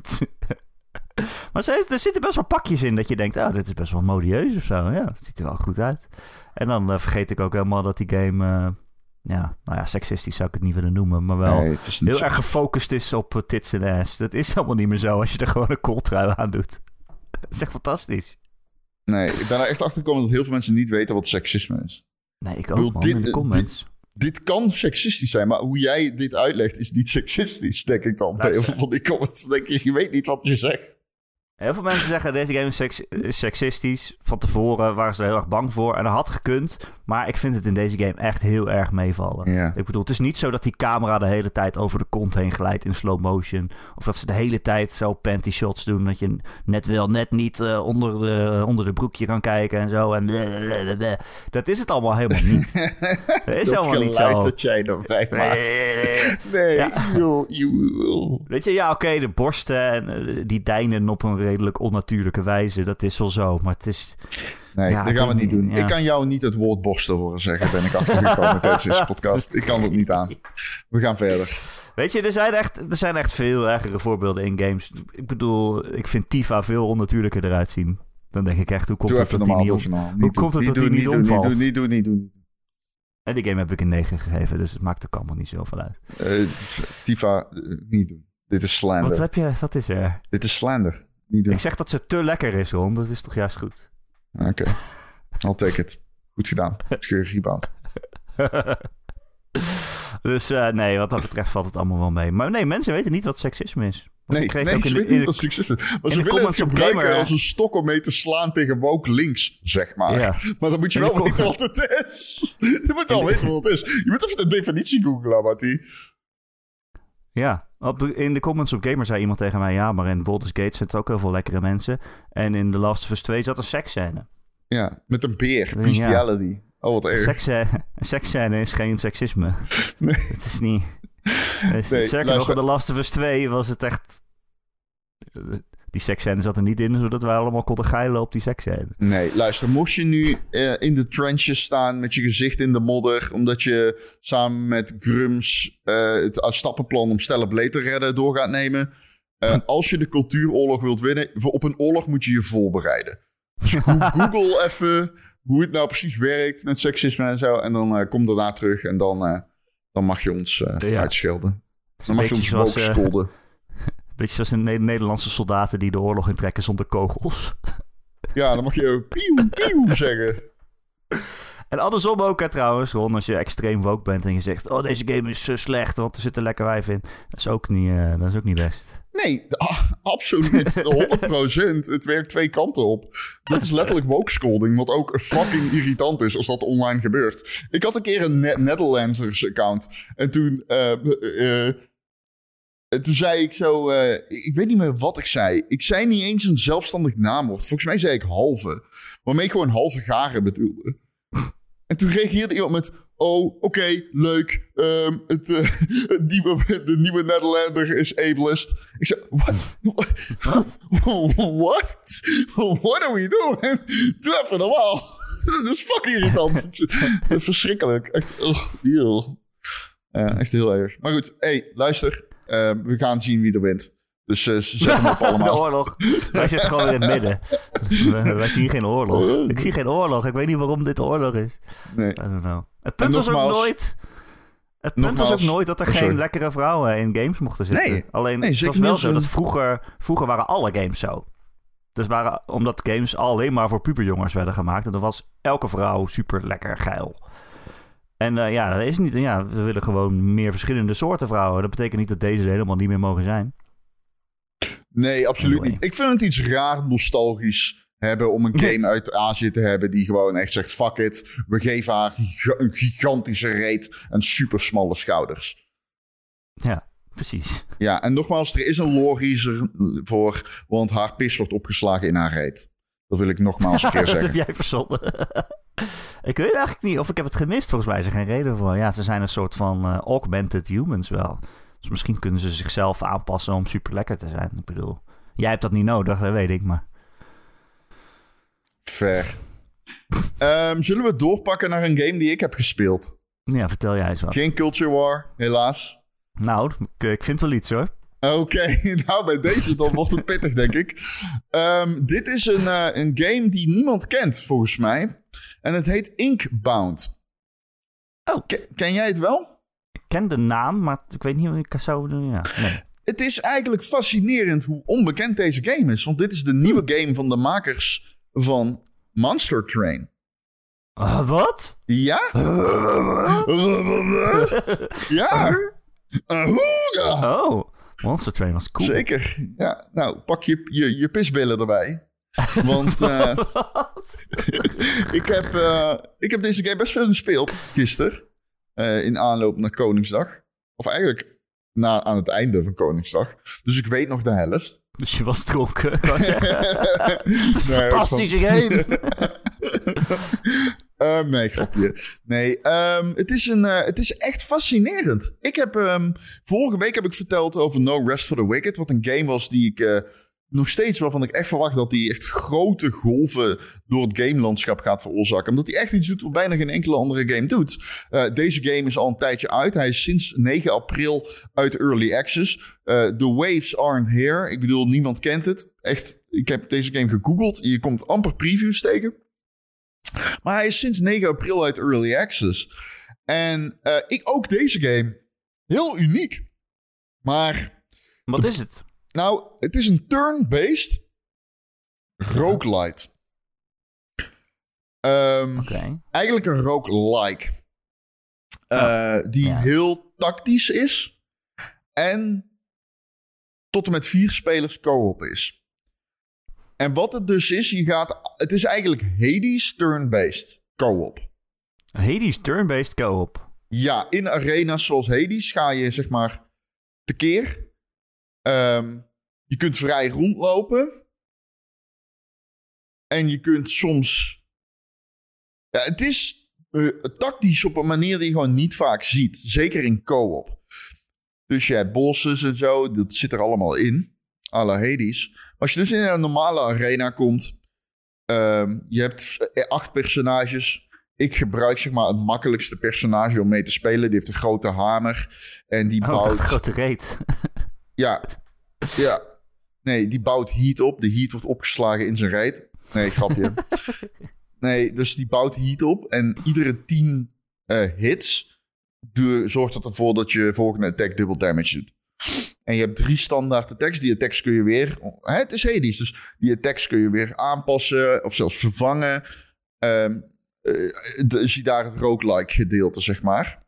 Maar er zitten best wel pakjes in dat je denkt... dit is best wel modieus of zo. Ja, het ziet er wel goed uit. En dan vergeet ik ook helemaal dat die game... seksistisch zou ik het niet willen noemen, maar wel heel erg gefocust is op tits en ass. Dat is helemaal niet meer zo als je er gewoon een kooltrui aan doet. Dat is echt fantastisch. Nee, ik ben er echt achter gekomen dat heel veel mensen niet weten wat seksisme is. Nee, ik ook, man, in de comments. Dit kan seksistisch zijn, maar hoe jij dit uitlegt is niet seksistisch, denk ik dan. Bij heel veel van die comments denk je weet niet wat je zegt. Heel veel mensen zeggen deze game is seksistisch. Van tevoren waren ze er heel erg bang voor. En dat had gekund. Maar ik vind het in deze game echt heel erg meevallen. Ja. Ik bedoel, het is niet zo dat die camera de hele tijd over de kont heen glijdt in slow motion. Of dat ze de hele tijd zo panty shots doen. Dat je net niet onder de broekje kan kijken en zo. En blablabla. Dat is het allemaal helemaal niet. Dat is helemaal niet zo. Dat jij dan vijf maakt. Nee, ja. Weet je, oké, de borsten en die deinen op een redelijk onnatuurlijke wijze. Dat is wel zo, maar het is... Nee, dat gaan we niet doen. Ja. Ik kan jou niet het woord borsten horen zeggen, ben ik achtergekomen tijdens deze podcast. Ik kan dat niet aan. We gaan verder. Weet je, er zijn echt veel ergere voorbeelden in games. Ik bedoel, ik vind Tifa veel onnatuurlijker eruit zien. Dan denk ik echt, hoe komt het dat die niet omvalt? Niet doen. En die game heb ik een 9 gegeven, dus het maakt ook allemaal niet zoveel uit. Tifa, niet doen. Dit is slander. Wat is er? Dit is slander. Niet doen. Ik zeg dat ze te lekker is, Ron. Dat is toch juist goed? Oké. I'll take it. Goed gedaan. Goed gerebound. Dus nee, wat dat betreft valt het allemaal wel mee. Maar nee, mensen weten niet wat seksisme is. Nee, ze weten niet wat seksisme is. Maar ze willen het gebruiken als een stok om mee te slaan tegen woke links, zeg maar. Ja. Maar dan moet je wel weten wat het is. Je moet wel weten wat het is. Je moet even de definitie googlen, Mattie. Ja, in de comments op Gamer zei iemand tegen mij... ja, maar in Baldur's Gate zitten ook heel veel lekkere mensen. En in The Last of Us 2 zat een seksscène. Ja, met een beer. Bestiality. Ja. Oh, wat erg. Een seksscène is geen seksisme. Nee. Het is niet... Zeker nog, in The Last of Us 2 was het echt... Die seksscène zat er niet in, zodat wij allemaal konden geilen op die seksscène. Nee, luister, moest je nu in de trenches staan met je gezicht in de modder... omdat je samen met Grums het stappenplan om Stella Blade te redden door gaat nemen... als je de cultuuroorlog wilt winnen, op een oorlog moet je je voorbereiden. Dus Google even hoe het nou precies werkt met seksisme en zo... en dan kom daarna terug en dan mag je ons uitschelden. Dan mag je ons woke scholden. Beetje zoals de Nederlandse soldaten die de oorlog intrekken zonder kogels. Ja, dan mag je pieuw, pieuw zeggen. En andersom ook, hè, trouwens, Ron, als je extreem woke bent en je zegt... oh, deze game is slecht, want er zit een lekker wijf in. Dat is ook niet best. Nee, absoluut 100%. Het werkt twee kanten op. Dat is letterlijk woke-scolding, wat ook fucking irritant is als dat online gebeurt. Ik had een keer een Netherlanders-account. En toen zei ik zo... ik weet niet meer wat ik zei. Ik zei niet eens een zelfstandig naamwoord. Volgens mij zei ik halve. Waarmee ik gewoon halve garen bedoelde. En toen reageerde iemand met... oh, oké, leuk. De nieuwe Nederlander is ableist. Ik zei, what? What are we doing? Doe even normaal. Dat is fucking irritant. Verschrikkelijk. Echt, echt heel erg. Maar goed, luister. We gaan zien wie er wint. Dus zet hem op allemaal. De oorlog. Wij zitten gewoon in het midden. Wij zien geen oorlog. Ik zie geen oorlog. Ik weet niet waarom dit oorlog is. Nee. I don't know. Het punt was ook nooit dat er geen lekkere vrouwen in games mochten zitten. Nee. Alleen het was wel zo dat vroeger waren alle games zo. Dus omdat games alleen maar voor puberjongens werden gemaakt. En dan was elke vrouw super lekker geil. En dat is niet... Ja, we willen gewoon meer verschillende soorten vrouwen. Dat betekent niet dat deze er helemaal niet meer mogen zijn. Nee, absoluut niet. Ik vind het iets raar nostalgisch hebben om een game uit Azië te hebben die gewoon echt zegt, fuck it, we geven haar een gigantische reet en super smalle schouders. Ja, precies. Ja, en nogmaals, er is een lore reason voor, want haar pis wordt opgeslagen in haar reet. Dat wil ik nogmaals een keer zeggen. Dat heb jij verzonnen. Ik weet eigenlijk niet of ik heb het gemist. Volgens mij is er geen reden voor. Ja, ze zijn een soort van augmented humans wel. Dus misschien kunnen ze zichzelf aanpassen om super lekker te zijn. Ik bedoel, jij hebt dat niet nodig, dat weet ik, maar... Fair. Zullen we doorpakken naar een game die ik heb gespeeld? Ja, vertel jij eens wat. Geen Culture War, helaas. Nou, ik vind wel iets hoor. Oké, nou bij deze dan wordt het pittig, denk ik. Dit is een game die niemand kent, volgens mij. En het heet Inkbound. Oh. Ken jij het wel? Ik ken de naam, maar ik weet niet hoe ik zou doen. Ja, nee. Het is eigenlijk fascinerend hoe onbekend deze game is. Want dit is de nieuwe game van de makers van Monster Train. Wat? Ja? Ja. Oh, Monster Train was cool. Zeker. Ja, nou, pak je pisbillen erbij. Want ik heb deze game best veel gespeeld gisteren. In aanloop naar Koningsdag. Of eigenlijk aan het einde van Koningsdag. Dus ik weet nog de helft. Dus je was dronken. Fantastische game. Nee, grapje. Nee, het is echt fascinerend. Vorige week heb ik verteld over No Rest for the Wicked. Wat een game was die ik nog steeds waarvan ik echt verwacht dat die echt grote golven door het gamelandschap gaat veroorzaken. Omdat hij echt iets doet wat bijna geen enkele andere game doet. Deze game is al een tijdje uit. Hij is sinds 9 april uit Early Access. The waves aren't here. Ik bedoel, niemand kent het. Echt, ik heb deze game gegoogeld. Je komt amper previews tegen. Maar hij is sinds 9 april uit Early Access. En ook deze game. Heel uniek. Maar... Wat is het? Nou, het is een turn-based roguelite. Eigenlijk een roguelike. Die heel tactisch is. En tot en met 4 spelers co-op is. En wat het dus is, het is eigenlijk Hades turn-based co-op. Hades turn-based co-op? Ja, in arena's zoals Hades ga je zeg maar tekeer. Je kunt vrij rondlopen. En je kunt soms... Ja, het is tactisch op een manier die je gewoon niet vaak ziet. Zeker in co-op. Dus je hebt bosses en zo. Dat zit er allemaal in. À la Hades. Als je dus in een normale arena komt. Je hebt 8 personages. Ik gebruik zeg maar het makkelijkste personage om mee te spelen. Die heeft een grote hamer. En die bouwt... een grote reet. Ja. Nee, die bouwt heat op. De heat wordt opgeslagen in zijn reet. Nee, grapje. Nee, dus die bouwt heat op. En iedere 10 hits zorgt ervoor dat je volgende attack double damage doet. En je hebt 3 standaard attacks. Die attacks kun je weer... Het is Hades, dus die attacks kun je weer aanpassen. Of zelfs vervangen. Zie daar het roguelike gedeelte, zeg maar.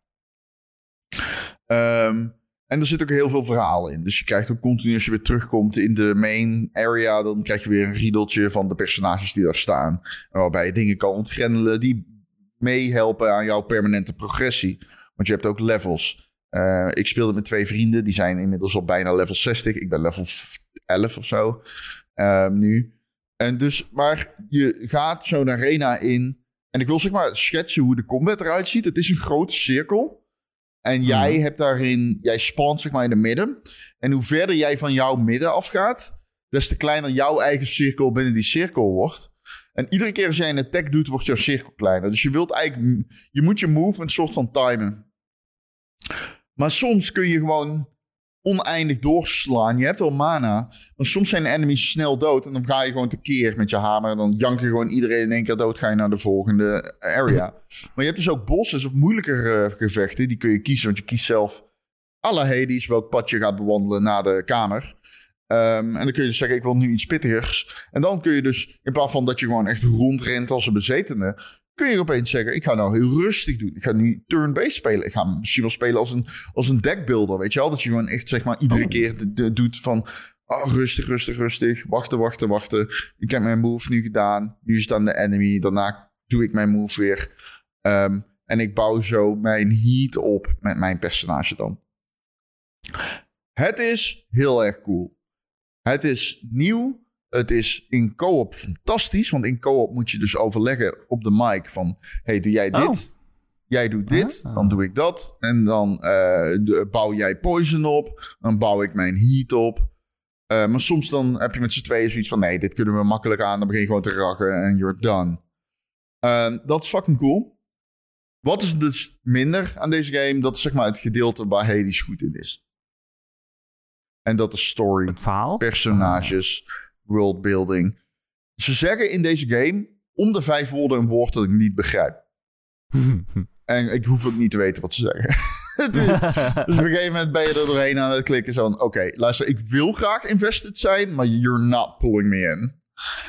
En er zit ook heel veel verhaal in. Dus je krijgt ook continu, als je weer terugkomt in de main area... dan krijg je weer een riedeltje van de personages die daar staan. Waarbij je dingen kan ontgrendelen die meehelpen aan jouw permanente progressie. Want je hebt ook levels. Ik speelde met 2 vrienden. Die zijn inmiddels al bijna level 60. Ik ben level 11 of zo nu. En dus, maar je gaat zo'n arena in... En ik wil zeg maar schetsen hoe de combat eruit ziet. Het is een grote cirkel. En jij hebt daarin... Jij spawnt zeg maar in de midden. En hoe verder jij van jouw midden afgaat... des te kleiner jouw eigen cirkel binnen die cirkel wordt. En iedere keer als jij een attack doet... wordt jouw cirkel kleiner. Dus je wilt eigenlijk... Je moet je move een soort van timen. Maar soms kun je gewoon... oneindig doorslaan. Je hebt wel mana. Maar soms zijn de enemies snel dood. En dan ga je gewoon tekeer met je hamer. En dan jank je gewoon iedereen in één keer dood. Ga je naar de volgende area. Maar je hebt dus ook bosses of moeilijker gevechten. Die kun je kiezen. Want je kiest zelf à la Hades welk pad je gaat bewandelen naar de kamer. En dan kun je dus zeggen, ik wil nu iets pittigers. En dan kun je dus, in plaats van dat je gewoon echt rondrent als een bezetene... kun je opeens zeggen, ik ga nou heel rustig doen. Ik ga nu turn-based spelen. Ik ga misschien wel spelen als een deckbuilder, weet je wel? Dat je gewoon echt, zeg maar, iedere keer doet van... rustig. Wachten. Ik heb mijn move nu gedaan. Nu is het aan de enemy. Daarna doe ik mijn move weer. En ik bouw zo mijn heat op met mijn personage dan. Het is heel erg cool. Het is nieuw. Het is in co-op fantastisch. Want in co-op moet je dus overleggen op de mic van... hey, doe jij dit? Jij doet dit. Dan doe ik dat. En dan bouw jij poison op. Dan bouw ik mijn heat op. Maar soms dan heb je met z'n tweeën zoiets van... nee, dit kunnen we makkelijk aan. Dan begin je gewoon te rachen en you're done. Dat is fucking cool. Wat is dus minder aan deze game? Dat is zeg maar het gedeelte waar Hades goed in is. En dat is story. Het verhaal? Personages... worldbuilding. Ze zeggen in deze game... om de 5 woorden een woord dat ik niet begrijp. En ik hoef ook niet te weten wat ze zeggen. Dus op een gegeven moment ben je er doorheen aan het klikken. Zo van, oké, luister, ik wil graag invested zijn... maar you're not pulling me in.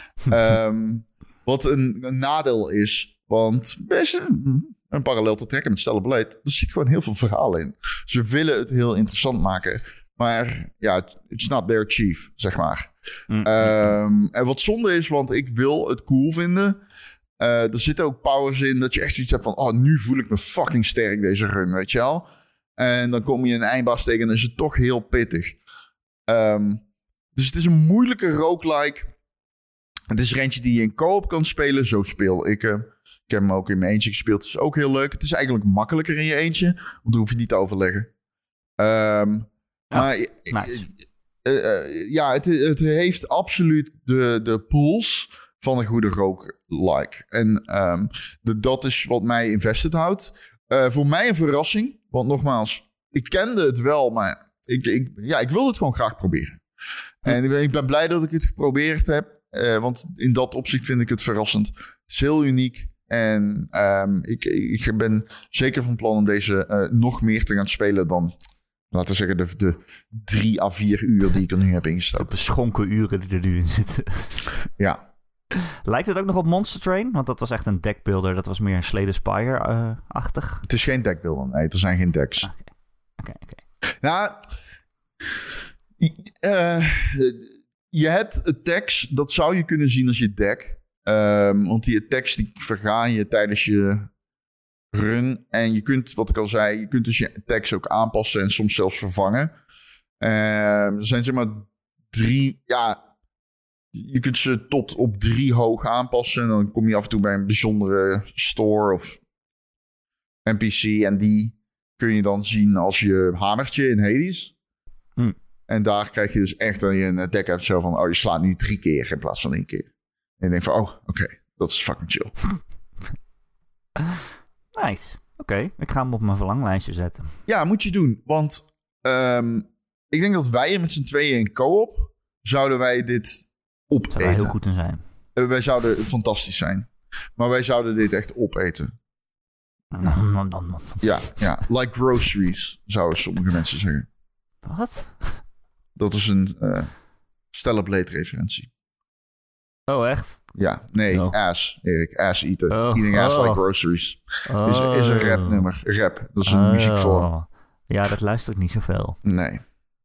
Wat een nadeel is... want best een parallel te trekken met Stellar Blade... er zit gewoon heel veel verhaal in. Ze willen het heel interessant maken... maar ja, it's not their chief, zeg maar. En wat zonde is, want ik wil het cool vinden. Er zitten ook powers in dat je echt zoiets hebt van... oh, nu voel ik me fucking sterk deze run, weet je wel. En dan kom je een eindbaas tegen en dan is het toch heel pittig. Dus het is een moeilijke roguelike. Het is er eentje die je in co-op kan spelen. Zo speel ik hem. Ik heb hem ook in mijn eentje gespeeld. Het is ook heel leuk. Het is eigenlijk makkelijker in je eentje. Want dan hoef je niet te overleggen. Maar nice. Het heeft absoluut de pools van een goede roguelike. En dat is wat mij invested houdt. Voor mij een verrassing. Want nogmaals, ik kende het wel, maar ik wilde het gewoon graag proberen. En ik ben blij dat ik het geprobeerd heb. Want in dat opzicht vind ik het verrassend. Het is heel uniek. En ik ben zeker van plan om deze nog meer te gaan spelen dan... laten we zeggen de 3 à 4 uur die ik er nu heb ingestoken. De beschonken uren die er nu in zitten. Ja. Lijkt het ook nog op Monster Train? Want dat was echt een deckbuilder. Dat was meer een Slay the Spire-achtig. Het is geen deckbuilder. Nee, er zijn geen decks. Oké. Nou, je hebt attacks. Dat zou je kunnen zien als je deck. Want die attacks die vergaan je tijdens je run. En je kunt, wat ik al zei, je kunt dus je attacks ook aanpassen en soms zelfs vervangen. Er zijn zeg maar 3... Ja, je kunt ze tot op 3 hoog aanpassen. En dan kom je af en toe bij een bijzondere store of NPC. En die kun je dan zien als je hamertje in Hades. En daar krijg je dus echt dat je een attack hebt zo van... je slaat nu 3 keer in plaats van 1 keer. En je denkt van, oké, dat is fucking chill. Nice. Oké, ik ga hem op mijn verlanglijstje zetten. Ja, moet je doen. Want ik denk dat wij met z'n tweeën in co-op... zouden wij dit opeten. Zou heel goed in zijn. Wij zouden fantastisch zijn. Maar wij zouden dit echt opeten. Ja, like groceries, zouden sommige mensen zeggen. Wat? Dat is een Stellar Blade referentie. Oh, echt? Ja, nee, no. ass, Erik. Ass eten. Eating ass like groceries. Is een rapnummer. Rap, dat is een muziekvorm. Ja, dat luister ik niet zoveel. Nee.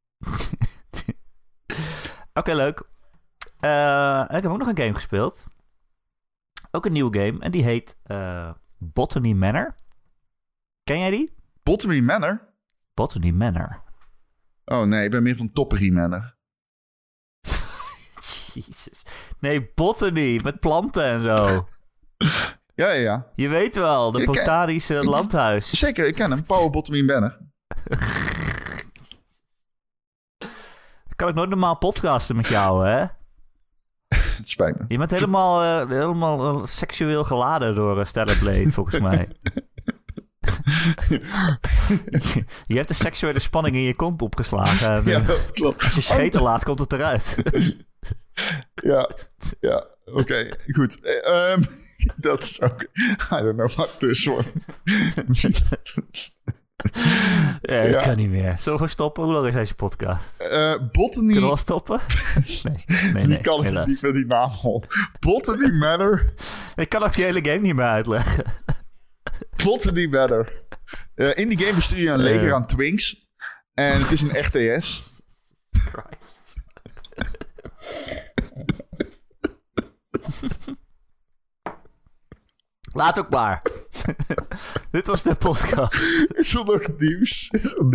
Oké, leuk. Ik heb ook nog een game gespeeld. Ook een nieuwe game. En die heet Botany Manor. Ken jij die? Botany Manor? Botany Manor. Oh nee, ik ben meer van Toppery Manor. Jezus. Nee, botany. Met planten en zo. Ja. Je weet wel, de botanische landhuis. Zeker, ik ken hem. Power Botany Manor. Kan ik nooit normaal podcasten met jou, hè? Het spijt me. Je bent helemaal seksueel geladen door Stellar Blade, volgens mij. Je hebt de seksuele spanning in je kont opgeslagen. Ja, dat klopt. Als je scheten laat, komt het eruit. Ja, oké, goed. Dat is ook... I don't know wat tussen wordt. Ik kan niet meer. Zullen we stoppen? Hoe lang is deze podcast? Botany... Kunnen we al stoppen? Nee. Die kan ik niet met die naam al. Botany Manor. Ik kan ook die hele game niet meer uitleggen. Botany Manor. In die game bestuur je een leger aan twinks. En het is een RTS. Christ. Laat ook maar. Dit was de podcast. Is er nog nieuws?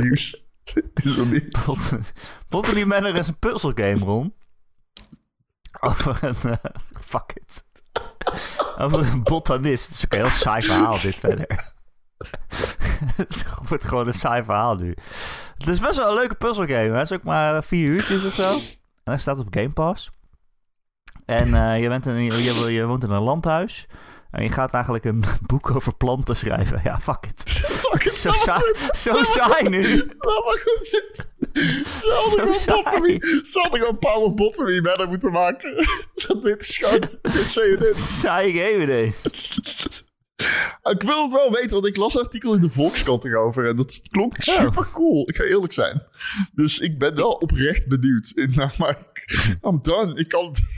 Botany Manor is een puzzelgame, Ron. Over een... fuck it. Over een botanist. Het is ook een heel saai verhaal dit verder. Het wordt gewoon een saai verhaal nu. Het is best wel een leuke puzzelgame. Het is ook maar 4 uurtjes of zo. En hij staat op Game Pass. En je woont in een landhuis. En je gaat eigenlijk een boek over planten schrijven. Ja, fuck it. Zo saai nu. Laat maar goed zitten. Ze hadden gewoon Power Botany Manor moeten maken. Dit is gewoon... Saai game ineens. Ik wil het wel weten, want ik las een artikel in de Volkskrant erover. En dat klonk super cool. Ik ga eerlijk zijn. Dus ik ben wel oprecht benieuwd. Maar I'm done. Ik kan het...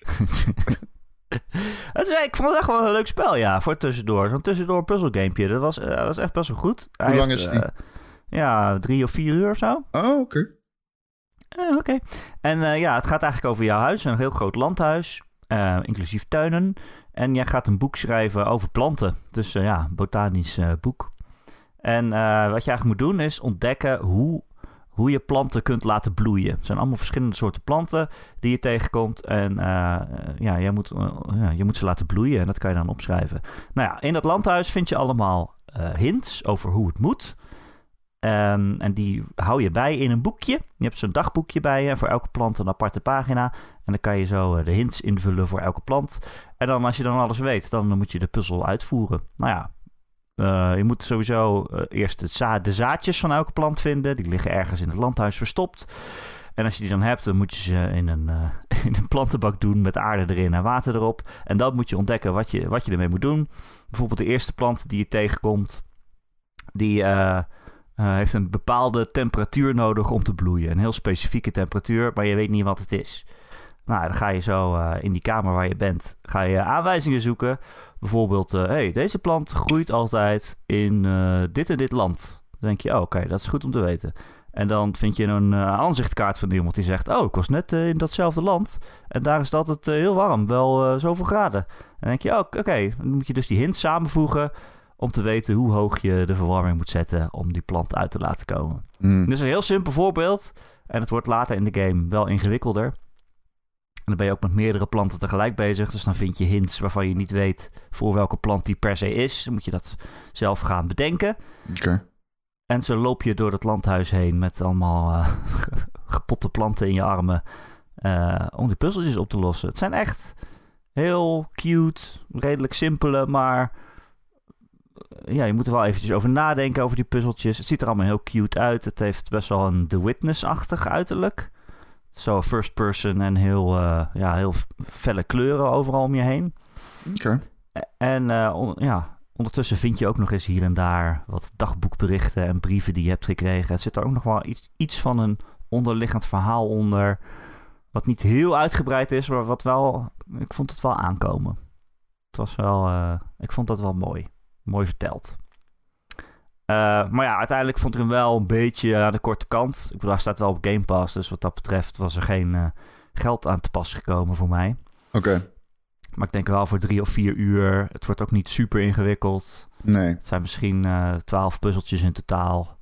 Ik vond het echt wel een leuk spel, ja, voor tussendoor. Zo'n tussendoor puzzelgamepje. Dat was echt best wel goed. Hoe lang is die? 3 of 4 uur of zo. Oh, oké. Oké. En het gaat eigenlijk over jouw huis. Een heel groot landhuis, inclusief tuinen. En jij gaat een boek schrijven over planten. Dus botanisch boek. En wat je eigenlijk moet doen is ontdekken hoe je planten kunt laten bloeien. Het zijn allemaal verschillende soorten planten die je tegenkomt. En je moet ze laten bloeien en dat kan je dan opschrijven. Nou ja, in dat landhuis vind je allemaal hints over hoe het moet. En die hou je bij in een boekje. Je hebt zo'n dagboekje bij je. Voor elke plant een aparte pagina. En dan kan je zo de hints invullen voor elke plant. En dan als je dan alles weet, dan moet je de puzzel uitvoeren. Nou ja. Je moet sowieso eerst de zaadjes van elke plant vinden. Die liggen ergens in het landhuis verstopt. En als je die dan hebt, dan moet je ze in een plantenbak doen met aarde erin en water erop. En dan moet je ontdekken wat je ermee moet doen. Bijvoorbeeld de eerste plant die je tegenkomt, die heeft een bepaalde temperatuur nodig om te bloeien. Een heel specifieke temperatuur, maar je weet niet wat het is. Nou, dan ga je zo in die kamer waar je bent, ga je aanwijzingen zoeken. Bijvoorbeeld, deze plant groeit altijd in dit en dit land. Dan denk je, oké, dat is goed om te weten. En dan vind je een aanzichtkaart van iemand die zegt... ik was net in datzelfde land en daar is het altijd heel warm, wel zoveel graden. En dan denk je, oké, dan moet je dus die hints samenvoegen... om te weten hoe hoog je de verwarming moet zetten om die plant uit te laten komen. Dus een heel simpel voorbeeld. En het wordt later in de game wel ingewikkelder. En dan ben je ook met meerdere planten tegelijk bezig. Dus dan vind je hints waarvan je niet weet voor welke plant die per se is. Dan moet je dat zelf gaan bedenken. Oké. En zo loop je door het landhuis heen met allemaal gepotte planten in je armen. Om die puzzeltjes op te lossen. Het zijn echt heel cute, redelijk simpele, maar... ja, je moet er wel eventjes over nadenken over die puzzeltjes. Het ziet er allemaal heel cute uit. Het heeft best wel een The Witness-achtig uiterlijk. Zo first person en heel felle kleuren overal om je heen. Oké. En ondertussen vind je ook nog eens hier en daar wat dagboekberichten en brieven die je hebt gekregen. Het zit er ook nog wel iets van een onderliggend verhaal onder. Wat niet heel uitgebreid is, maar wat wel... ik vond het wel aankomen. Het was wel... ik vond dat wel mooi. Mooi verteld. Maar ja, uiteindelijk vond ik hem wel een beetje aan de korte kant. Ik bedoel, hij staat wel op Game Pass. Dus wat dat betreft was er geen geld aan te pas gekomen voor mij. Oké. Maar ik denk wel voor 3 of 4 uur. Het wordt ook niet super ingewikkeld. Nee. Het zijn misschien 12 puzzeltjes in totaal.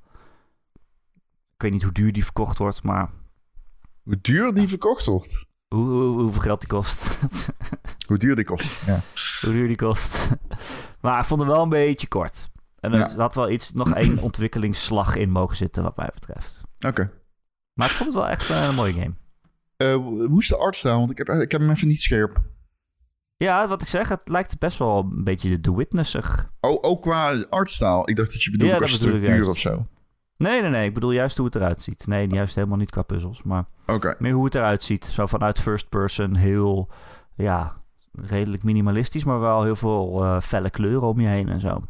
Ik weet niet hoe duur die verkocht wordt, maar... Hoe duur die verkocht wordt? Hoeveel geld die kost. Hoe duur die kost, ja. Hoe duur die kost. Maar ik vond hem wel een beetje kort. En er had wel nog 1 ontwikkelingsslag in mogen zitten, wat mij betreft. Oké. Maar ik vond het wel echt een mooie game. Hoe is de artstyle? Want ik heb hem even niet scherp. Ja, wat ik zeg, het lijkt best wel een beetje de The Witness-ig. Ook qua artstyle? Ik dacht dat je bedoelde qua structuur of zo. Nee. Ik bedoel juist hoe het eruit ziet. Nee, juist helemaal niet qua puzzels. Maar meer hoe het eruit ziet. Zo vanuit first person heel, redelijk minimalistisch. Maar wel heel veel felle kleuren om je heen en zo.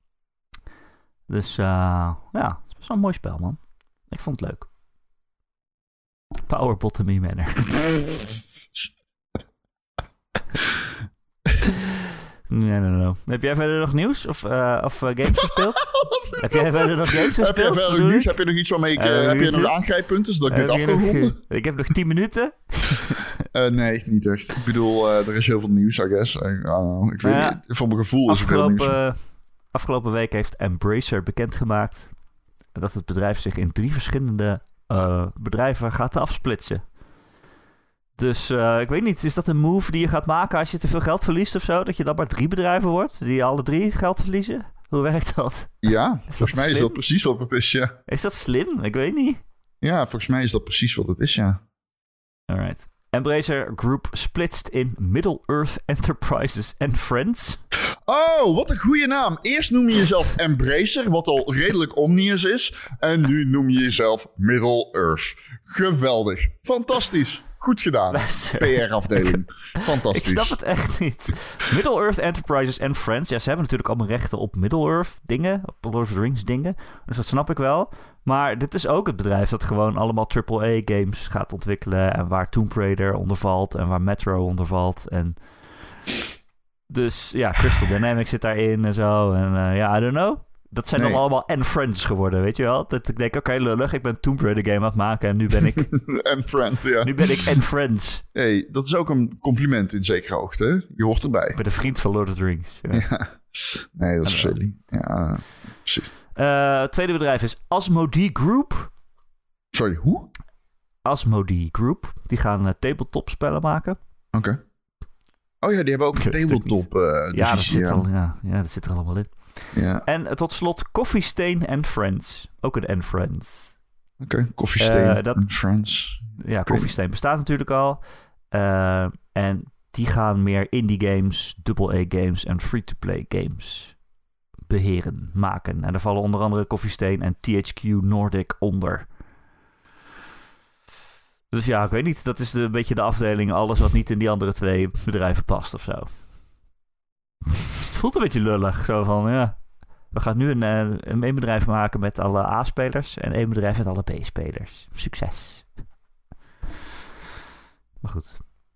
Dus het is best wel een mooi spel, man. Ik vond het leuk. Power Bottomy Manor. Nee. Heb jij verder nog nieuws? Of games gespeeld? Heb jij verder nog games gespeeld? Heb jij verder nieuws? Heb je nog iets waarmee heb je nog aangrijppuntjes zodat ik dit af kan ronden? Ik heb nog 10 minuten. Nee, niet echt. Ik bedoel, er is heel veel nieuws, I guess. Ik weet niet. Voor mijn gevoel is er veel nieuws. Afgelopen week heeft Embracer bekendgemaakt dat het bedrijf zich in 3 verschillende bedrijven gaat afsplitsen. Dus ik weet niet, is dat een move die je gaat maken als je te veel geld verliest of zo? Dat je dan maar 3 bedrijven wordt die alle 3 geld verliezen? Hoe werkt dat? Ja, volgens mij is dat precies wat het is, ja. Is dat slim? Ik weet niet. Ja, volgens mij is dat precies wat het is, ja. Alright. Embracer Group splitst in Middle-earth Enterprises and Friends. Oh, wat een goede naam. Eerst noem je jezelf Embracer, wat al redelijk omnius is. En nu noem je jezelf Middle-earth. Geweldig. Fantastisch. Goed gedaan. PR-afdeling. Fantastisch. Ik snap het echt niet. Middle-earth Enterprises and Friends. Ja, ze hebben natuurlijk allemaal rechten op Middle-earth dingen. Op Lord of the Rings dingen. Dus dat snap ik wel. Maar dit is ook het bedrijf dat gewoon allemaal AAA-games gaat ontwikkelen. En waar Tomb Raider onder valt. En waar Metro onder valt. En dus ja, Crystal Dynamics zit daarin en zo. En I don't know. Dat zijn dan allemaal en Friends geworden, weet je wel? Dat ik denk, oké, lullig, ik ben Tomb Raider game aan het maken en nu ben ik... en Friends, ja. Nu ben ik en Friends. Hey, dat is ook een compliment in zekere hoogte, hè? Je hoort erbij. Ik ben de vriend van Lord of the Rings. Ja. Nee, dat is silly. Ja, precies. Tweede bedrijf is Asmodee Group. Sorry, hoe? Asmodee Group. Die gaan tabletop spellen maken. Oké. Oh ja, die hebben ook een tabletop divisie. Dat zit er allemaal in. Ja. En tot slot Coffee Stain and Friends. Ook een and Friends. Oké, Coffee Stain and Friends. Ja, Coffee Stain bestaat natuurlijk al. En die gaan meer indie games, AA games en free-to-play games beheren, maken. En daar vallen onder andere Coffee Stain en THQ Nordic onder. Dus ja, ik weet niet. Dat is een beetje de afdeling. Alles wat niet in die andere 2 bedrijven past of zo. Het voelt een beetje lullig. Zo van, ja, we gaan nu een bedrijf maken met alle A-spelers en 1 bedrijf met alle B-spelers. Succes. Maar goed.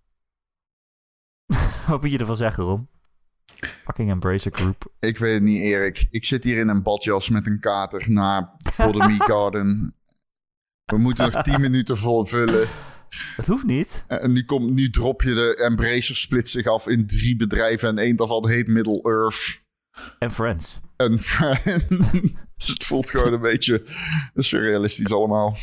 Wat moet je ervan zeggen, Ron? Fucking Embracer Group. Ik weet het niet, Erik. Ik zit hier in een badjas met een kater naar Bottomie Garden. We moeten nog 10 minuten vullen. Dat hoeft niet. En nu drop je de Embracer split zich af in 3 bedrijven. En 1 daarvan heet Middle-earth. En Friends. En Friends. Dus het voelt gewoon een beetje surrealistisch allemaal.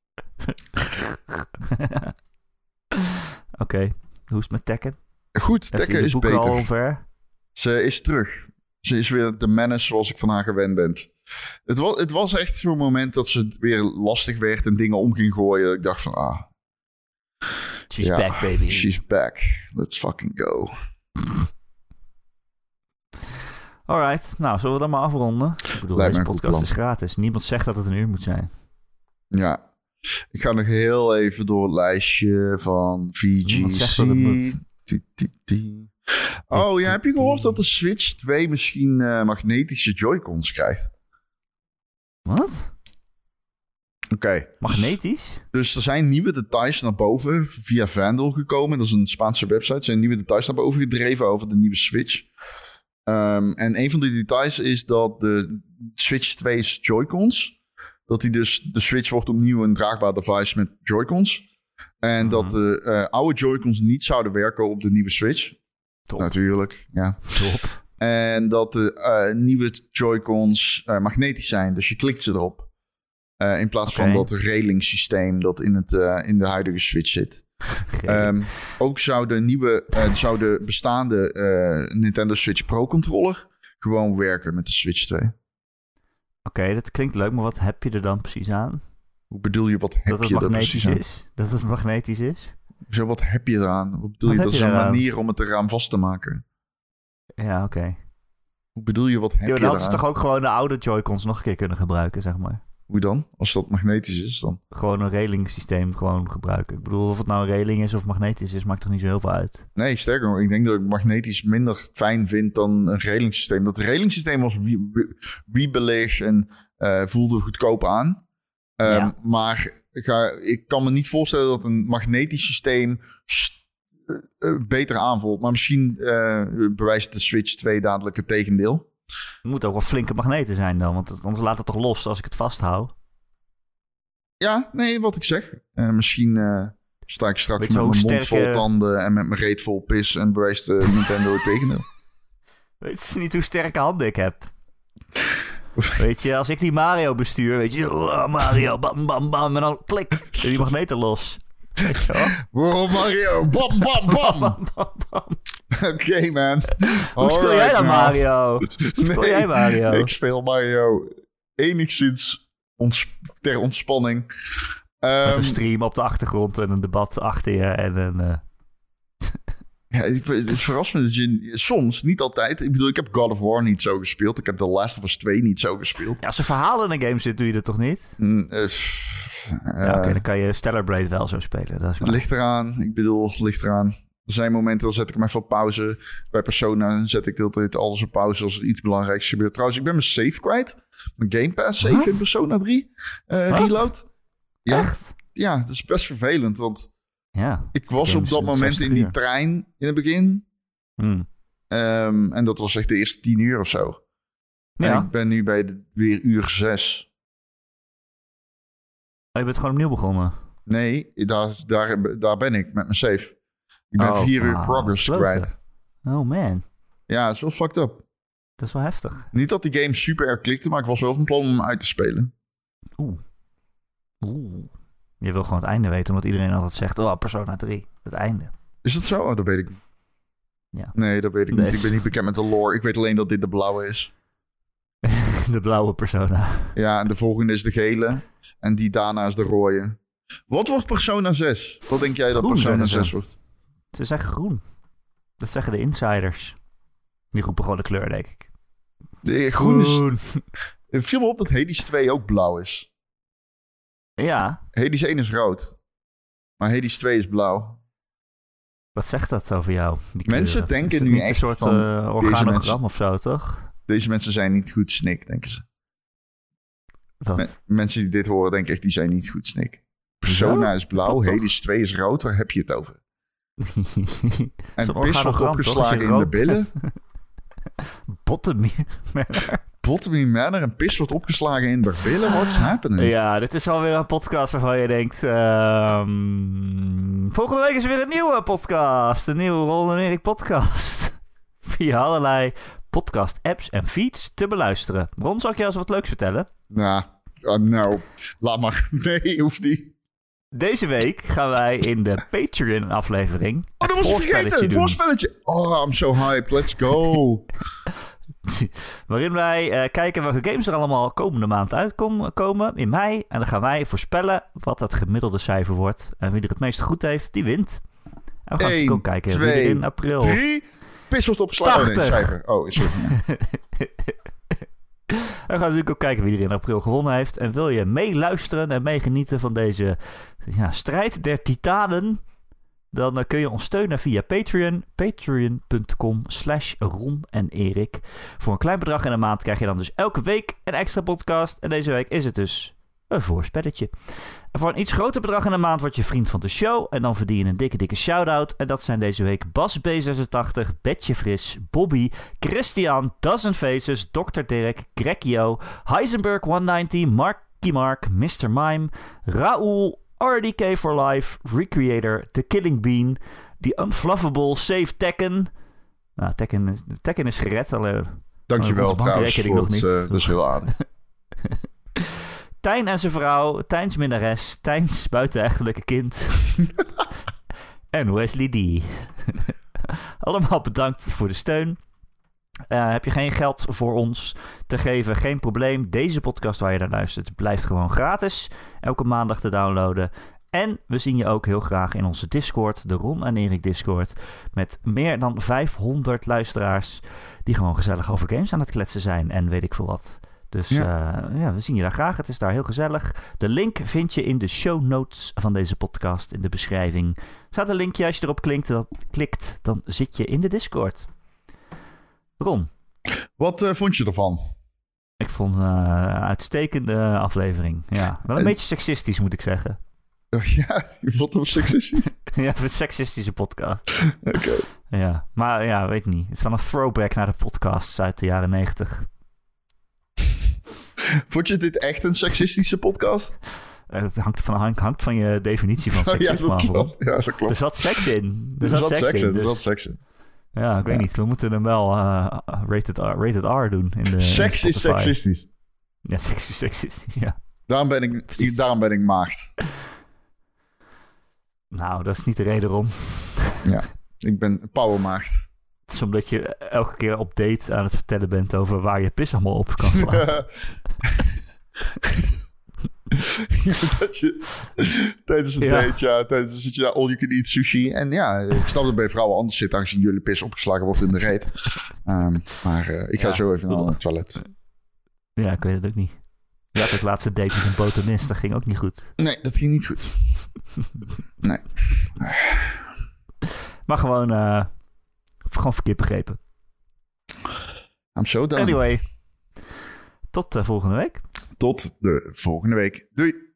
Oké. Hoe is het met Tekken? Goed, Tekken is beter. Al ver? Ze is terug. Ze is weer de menace zoals ik van haar gewend ben. Het was echt zo'n moment dat ze weer lastig werd en dingen om ging gooien. Ik dacht van, she's back, baby. She's back. Let's fucking go. Alright, nou, zullen we dan maar afronden? Ik bedoel, deze podcast is gratis. Niemand zegt dat het een uur moet zijn. Ja. Ik ga nog heel even door het lijstje van VGC. Niemand zegt dat het moet. Oh ja, heb je gehoord dat de Switch 2 misschien magnetische Joy-Cons krijgt? Wat? Oké. Magnetisch? Dus er zijn nieuwe details naar boven via Vandal gekomen. Dat is een Spaanse website. Er zijn nieuwe details naar boven gedreven over de nieuwe Switch. En een van die details is dat de Switch 2's Joy-Cons... dat die dus de Switch wordt opnieuw een draagbaar device met Joy-Cons... En dat de oude Joy-Cons niet zouden werken op de nieuwe Switch. Top. Natuurlijk, ja. Top. En dat de nieuwe Joy-Cons magnetisch zijn. Dus je klikt ze erop. In plaats van dat railing systeem dat in de huidige Switch zit. Ook zou de bestaande Nintendo Switch Pro controller gewoon werken met de Switch 2. Oké, dat klinkt leuk, maar wat heb je er dan precies aan? Hoe bedoel je, wat heb je er precies aan? Dat het magnetisch is? Zo, wat heb je eraan? Wat bedoel je? Dat is een manier om het eraan vast te maken. Ja, oké. Hoe bedoel je, wat heb je eraan? Dan had ze toch ook gewoon de oude Joy-Cons nog een keer kunnen gebruiken, zeg maar. Hoe dan? Als dat magnetisch is dan? Gewoon een railing systeem gewoon gebruiken. Ik bedoel, of het nou een railing is of magnetisch is, maakt toch niet zo heel veel uit? Nee, sterker nog, ik denk dat ik magnetisch minder fijn vind dan een railing systeem. Dat railing systeem was wiebelig en voelde goedkoop aan. Maar ik kan me niet voorstellen dat een magnetisch systeem beter aanvoelt. Maar misschien bewijst de Switch 2 dadelijk het tegendeel. Het moet ook wel flinke magneten zijn dan, want anders laat het toch los als ik het vasthoud. Ja, nee, wat ik zeg. Misschien sta ik straks met mijn mond vol tanden en met mijn reet vol pis en bewijst Nintendo het tegendeel. Weet je niet hoe sterke handen ik heb? Weet je, als ik die Mario bestuur, weet je, Mario, bam, bam, bam, en dan klik, en die magneten los. Weet je wel? Wow, Mario, bam, bam, bam. Bam, bam, bam. Oké, man. Hoe speel jij dan Mario? Speel jij Mario? Ik speel Mario enigszins ter ontspanning. Met een stream op de achtergrond en een debat achter je en een... Ja, het verrast me dat je soms, niet altijd... Ik bedoel, ik heb God of War niet zo gespeeld. Ik heb The Last of Us 2 niet zo gespeeld. Ja, als er verhalen in een game zit, doe je dat toch niet? Oké, dan kan je Stellar Blade wel zo spelen. Dat is het ligt eraan. Ik bedoel, het ligt eraan. Er zijn momenten, dan zet ik hem even op pauze. Bij Persona dan zet ik de hele tijd alles op pauze als er iets belangrijks gebeurt. Trouwens, ik ben mijn save kwijt. Mijn Game Pass save in Persona 3. Reload. Ja, echt? Ja, dat is best vervelend, want... Ja, ik was op dat moment in die trein in het begin. En dat was echt de eerste 10 uur of zo. Ja. En ik ben nu bij weer uur 6. Oh, je bent gewoon opnieuw begonnen? Nee, daar ben ik met mijn save. Ik ben 4 uur progress kwijt. Oh man. Ja, dat is wel fucked up. Dat is wel heftig. Niet dat die game super erg klikte, maar ik was wel van plan om hem uit te spelen. Oeh. Je wil gewoon het einde weten, omdat iedereen altijd zegt... Oh, Persona 3, het einde. Is dat zo? Oh, dat weet ik niet. Ja. Nee, dat weet ik niet. Ik ben niet bekend met de lore. Ik weet alleen dat dit de blauwe is. De blauwe Persona. Ja, en de volgende is de gele. En die daarna is de rode. Wat wordt Persona 6? Wat denk jij dat Persona 6 wordt? Ze zeggen groen. Dat zeggen de insiders. Die roepen gewoon de kleur, denk ik. Groen is... Het viel me op dat Hades 2 ook blauw is. Ja. Hades 1 is rood. Maar Hades 2 is blauw. Wat zegt dat over jou? Mensen denken nu echt een soort organogram of zo, toch? Deze mensen zijn niet goed snik, denken ze. Mensen die dit horen denken echt, die zijn niet goed snik. Persona is blauw, Hades 2 is rood. Waar heb je het over? En pis wordt opgeslagen in de billen. Bottomie Manor en pis wordt opgeslagen in de billen. What's happening? Ja, dit is alweer een podcast waarvan je denkt... volgende week is er weer een nieuwe podcast. Een nieuwe Ron en Erik podcast. Via allerlei podcast apps en feeds te beluisteren. Ron, zal ik jou eens wat leuks vertellen? Nou, laat maar. Nee, hoeft niet. Deze week gaan wij in de Patreon-aflevering... dat was vergeten! Een voorspelletje! Oh, I'm so hyped. Let's go! Waarin wij kijken welke games er allemaal komende maand uitkomen in mei. En dan gaan wij voorspellen wat het gemiddelde cijfer wordt. En wie er het meeste goed heeft, die wint. En we gaan ook kijken 2, wie er in april... 3, pis wordt opgeslagen in het cijfer. Oh, sorry. We gaan natuurlijk ook kijken wie er in april gewonnen heeft. En wil je meeluisteren en meegenieten van deze strijd der titanen... dan kun je ons steunen via Patreon. Patreon.com/Ron en Erik. Voor een klein bedrag in een maand krijg je dan dus elke week een extra podcast. En deze week is het dus een voorspelletje. En voor een iets groter bedrag in een maand word je vriend van de show. En dan verdien je een dikke shout-out. En dat zijn deze week Bas B86, Betje Fris, Bobby, Christian, Dozen Faces, Dr. Dirk, Grekio, Heisenberg 190, Marky Mark, Mr. Mime, Raoul, RDK for Life, Recreator, The Killing Bean, The Unfluffable, Save Tekken. Nou, Tekken is gered. Dankjewel trouwens voor nog niet. Dat is heel aardig. Tijn en zijn vrouw, Tijns minnares, Tijns buitenechtelijke kind en Wesley D. Allemaal bedankt voor de steun. Heb je geen geld voor ons te geven, geen probleem. Deze podcast waar je naar luistert blijft gewoon gratis. Elke maandag te downloaden. En we zien je ook heel graag in onze Discord, de Ron en Erik Discord. Met meer dan 500 luisteraars die gewoon gezellig over games aan het kletsen zijn. En weet ik veel wat. Dus we zien je daar graag. Het is daar heel gezellig. De link vind je in de show notes van deze podcast in de beschrijving. Er staat een linkje. Als je erop klikt, dan zit je in de Discord. Ron. Wat vond je ervan? Ik vond een uitstekende aflevering. Ja, wel een beetje seksistisch moet ik zeggen. Ja, je vond hem seksistisch? Ja, een seksistische podcast. Oké. Ja, maar ja, weet niet. Het is wel een throwback naar de podcasts uit de jaren 90. Vond je dit echt een seksistische podcast? Het hangt van je definitie van seksisme af. Ja, dat klopt. Er zat seks in. Er zat seks in. Ja, ik weet niet. We moeten hem wel rated R doen. Seks is seksistisch. Ja, seks is seksistisch, ja. Daarom ben ik maagd. Nou, dat is niet de reden om. Ja, ik ben powermaagd. Het is omdat je elke keer op date aan het vertellen bent over waar je pis allemaal op kan slaan. Dat je, tijdens een date, zit je daar all you can eat sushi. En ja, ik snap dat bij vrouwen anders zit, aangezien jullie pis opgeslagen wordt in de reet. Maar ik ga zo even naar het toilet. Ja, ik weet het ook niet. Je had ook laatste date met een botanist, dat ging ook niet goed. Nee, dat ging niet goed. Nee. Maar gewoon verkeerd begrepen. I'm so done. Anyway, tot volgende week. Tot de volgende week. Doei.